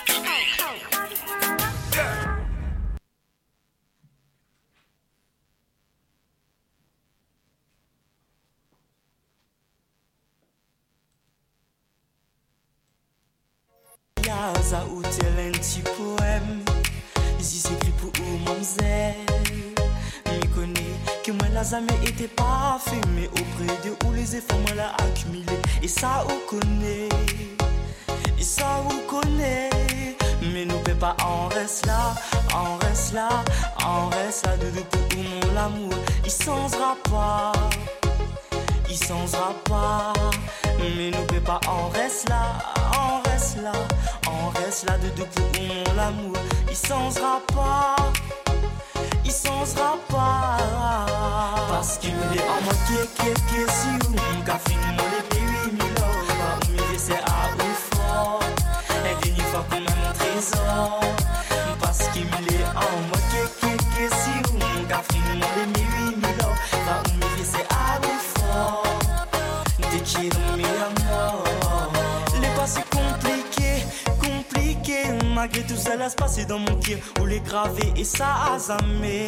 Yaza ou tel un petit poème. Ici c'est écrit pour mademoiselle. Que moi la jamais été parfait, mais auprès de où les efforts moi l'a accumulé. Et ça on connaît, mais nous peut pas en reste là, de deux pour mon l'amour. Il s'en sera pas, mais nous peut pas en reste là, de deux pour mon l'amour. Il s'en sera pas. Parce qu'il me dit en moi qui si ou mon café nous les pays mille ans. Où me c'est à bout fort. Et dernière fois qu'on a mon trésor. Parce qu'il me dit en moi qui si ou mon café nous les pays mille ans. Où me c'est à bout fort. Dès qu'il est dans mes amours. Les passés compliqués. Malgré tout ça, laisse passer dans mon cœur. Où les graver et ça a zamé.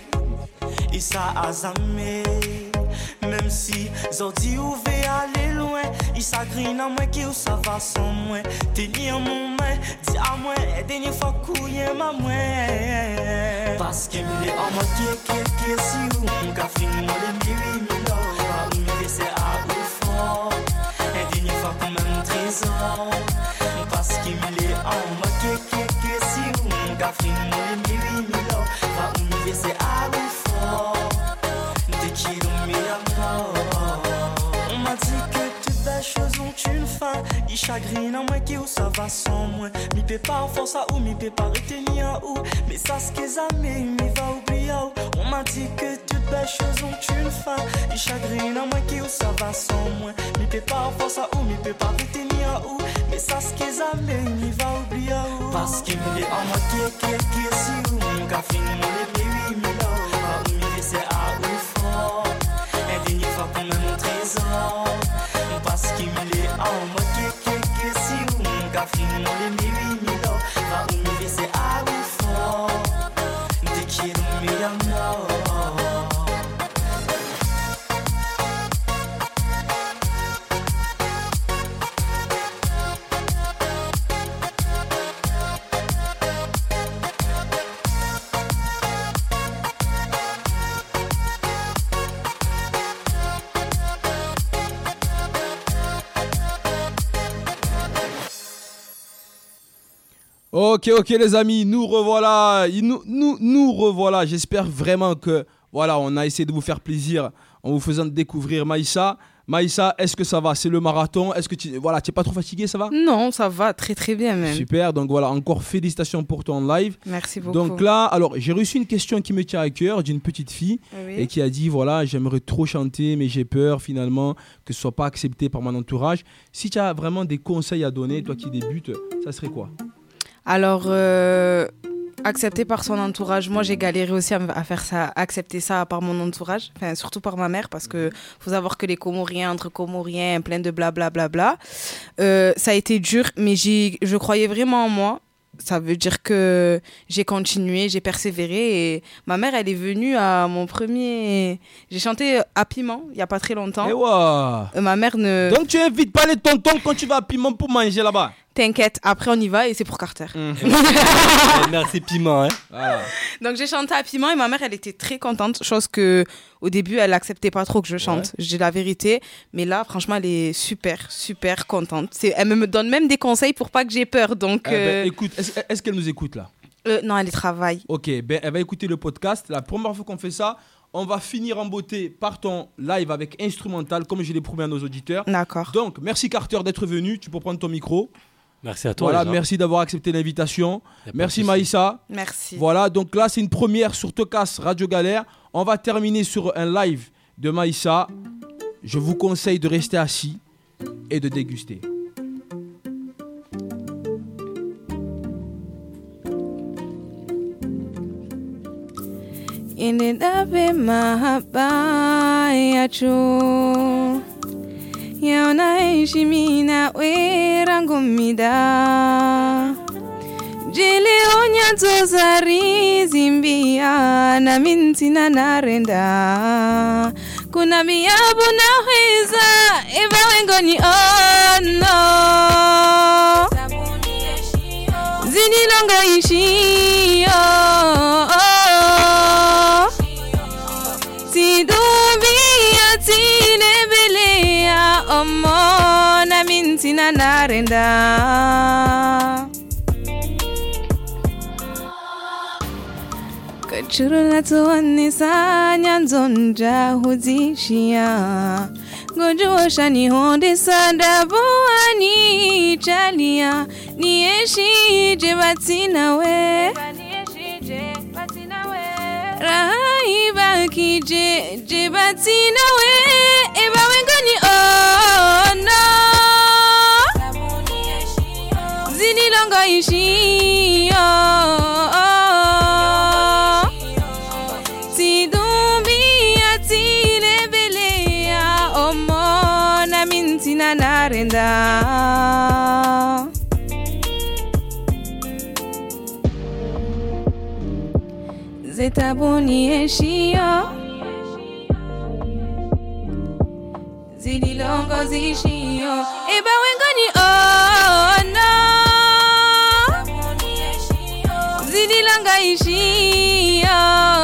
Même si Zordi ou veut aller loin, il s'agrine à moi qui ou ça va sans moi. Tenir mon main, dis à moi, et dernière fois couiller ma main. Parce que me en moi qui si ou mon café nous les mille ans. Où me c'est à bout fort. Et dernière fois qu'on m'a mon trésor. Parce que me en moi qui si ou mon café nous les mille ans. Où me c'est à bout fort. On m'a dit que toutes belles choses ont une fin. Il chagrine à moi qui ou ça va sans moi. Mi peut pas force à ou mi peut pas retenir ou. Mais ça ce qu'ils aiment, mi va oublier ou. On m'a dit que toutes belles choses ont une fin. Il chagrine à moi qui ou ça va sans moi. Mi peut pas force à ou mi peut pas retenir ou. Mais ça ce qu'ils aiment, mi va oublier ou. Parce qu'il me dit en moi qui si ou mon café nous les pays mille ans. Où me c'est à bout fort. Et dernière fois qu'on a mon trésor. Parce qu'il me l'est en moi qui si ou mon café nous les mille ans. Où me c'est à bout fort. Dès qu'il est dans mes amours. Ok les amis, nous revoilà, nous revoilà. J'espère vraiment que voilà, on a essayé de vous faire plaisir en vous faisant découvrir Maïssa. Maïssa, est-ce que ça va? C'est le marathon. Est-ce que tu n'es pas trop fatigué, ça va? Non, ça va très très bien même. Super, donc voilà, encore félicitations pour ton live. Merci beaucoup. Donc là, alors j'ai reçu une question qui me tient à cœur d'une petite fille et qui a dit voilà, j'aimerais trop chanter, mais j'ai peur finalement que ce soit pas accepté par mon entourage. Si tu as vraiment des conseils à donner, toi qui débutes, ça serait quoi? Alors, accepté par son entourage, moi j'ai galéré aussi à faire ça, accepter ça par mon entourage, enfin surtout par ma mère, parce que faut savoir que les Comoriens, entre Comoriens, plein de blablabla, ça a été dur, mais je croyais vraiment en moi. Ça veut dire que j'ai continué, j'ai persévéré et ma mère, elle est venue à mon premier... J'ai chanté à Piment il n'y a pas très longtemps. Et ouais. Ma mère ne... Donc tu invites pas les tontons quand tu vas à Piment pour manger là-bas? T'inquiète, après on y va et c'est pour Carter. Merci Piment. Hein. Voilà. Donc j'ai chanté à Piment et ma mère, elle était très contente, chose que au début, elle acceptait pas trop que je chante. Je dis la vérité, mais là, franchement, elle est super contente. Elle me donne même des conseils pour pas que j'ai peur. Donc, écoute, est-ce qu'elle nous écoute là? Non, elle travaille. Ok, elle va écouter le podcast. La première fois qu'on fait ça, on va finir en beauté par ton live avec instrumental, comme je l'ai promis à nos auditeurs. D'accord. Donc, merci Carter d'être venu. Tu peux prendre ton micro. Merci à toi. Voilà, déjà. merci d'avoir accepté l'invitation. Merci Maïssa. Merci. Voilà, donc là, c'est une première sur Tocas Radio Galère. On va terminer sur un live de Maïssa. Je vous conseille de rester assis et de déguster. Inendabe mahaba yacho yaona heshimina werangomida jele onyanzo zari zimbia na mintina narenda kuna miyabu na hweza eva wengoni ono zinilonga ishio sidumbia tinebelea omo na mintina narenda kachurula tuonesa nyanzonja huzishia ngojosha nihondesa ndaboani chalia nieshije batinawe rahaiba je batinawe eba wengoni ono zinilongo ishio sidumbia tinebelea omona mintina narenda zetabuni eshio zililongo zishio eba wengoni ono zililonga ishio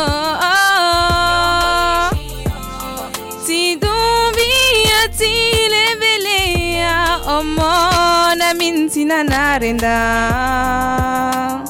sidumbia tilebelea omona mintina narenda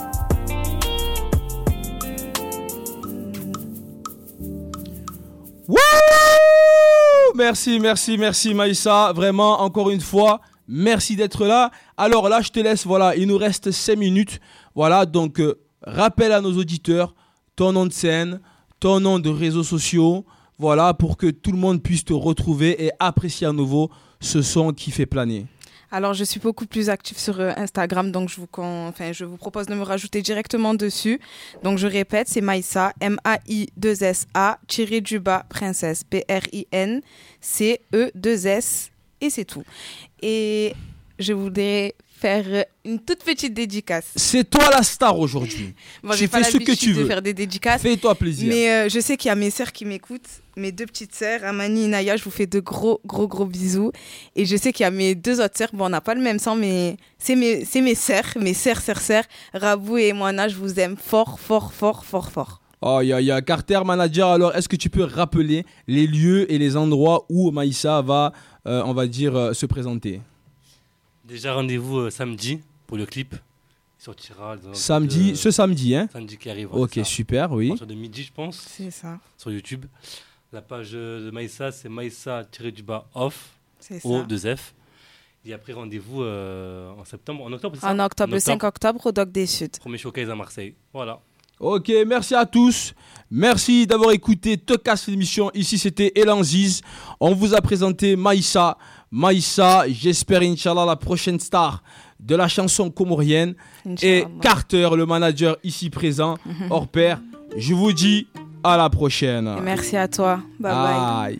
Merci Maïssa, vraiment encore une fois, merci d'être là. Alors là, je te laisse, voilà, il nous reste 5 minutes. Voilà, donc rappelle à nos auditeurs ton nom de scène, ton nom de réseaux sociaux, voilà, pour que tout le monde puisse te retrouver et apprécier à nouveau ce son qui fait planer. Alors, je suis beaucoup plus active sur Instagram, donc je vous propose de me rajouter directement dessus. Donc, je répète, c'est Maïssa, M-A-I-2-S-A, _, princesse, P-R-I-N-C-E-2-S, et c'est tout. Et je voudrais faire une toute petite dédicace. C'est toi la star aujourd'hui. Bon, tu fais ce que tu veux. De faire des dédicaces. Fais-toi plaisir. Mais je sais qu'il y a mes sœurs qui m'écoutent, mes 2 petites sœurs, Amani et Naya, je vous fais de gros bisous. Et je sais qu'il y a mes 2 autres sœurs, bon, on n'a pas le même sang, mais c'est mes sœurs, Rabou et Moana, je vous aime fort. Oh, il y a Carter Manager. Alors, est-ce que tu peux rappeler les lieux et les endroits où Maïssa va, on va dire, se présenter? Déjà, rendez-vous samedi pour le clip. Il sortira ce samedi, hein? Samedi qui arrive. Ok, super, oui. À partir de midi, je pense. C'est ça. Sur YouTube. La page de Maïssa, c'est Maïssa-off, C'est ça. O2F. Et après, rendez-vous en septembre, en octobre, c'est ça? En octobre, le 5 octobre, au Doc des Suds. Premier showcase à Marseille. Voilà. Ok, merci à tous. Merci d'avoir écouté Tocas l'émission. Ici, c'était Elanziz. On vous a présenté Maïssa. Maïssa, j'espère, Inch'Allah, la prochaine star de la chanson comorienne. Et Carter, le manager ici présent, hors pair. Je vous dis à la prochaine. Et merci à toi. Bye bye.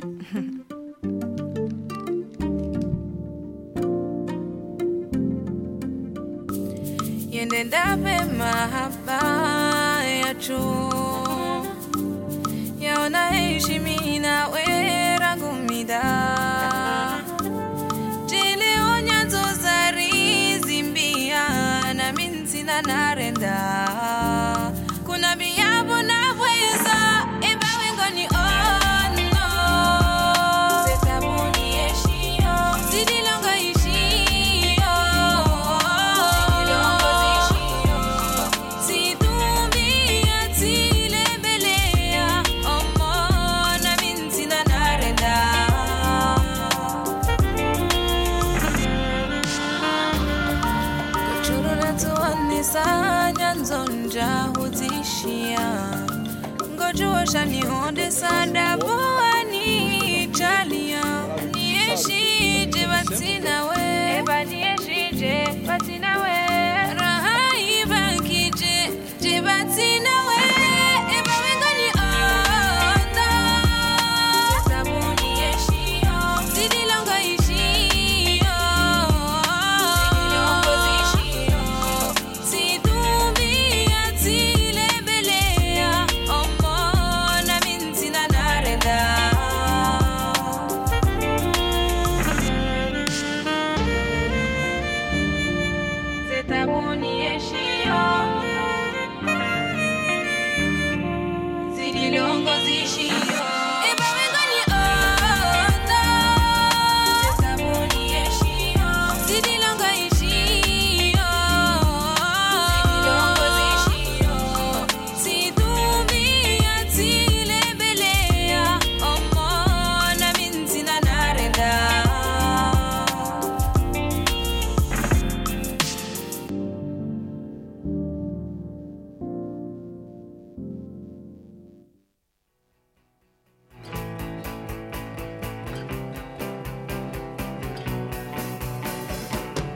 Yendendape mahaba yacho yaona heshimina wera gumida jile onyanzo zari zimbia na minzina narenda kuna biyabo na weza ebawe ngoni ono zetabuni yeshio zidilongo ishio Sanya nzonja huzishia Ngojuwa shani honde sada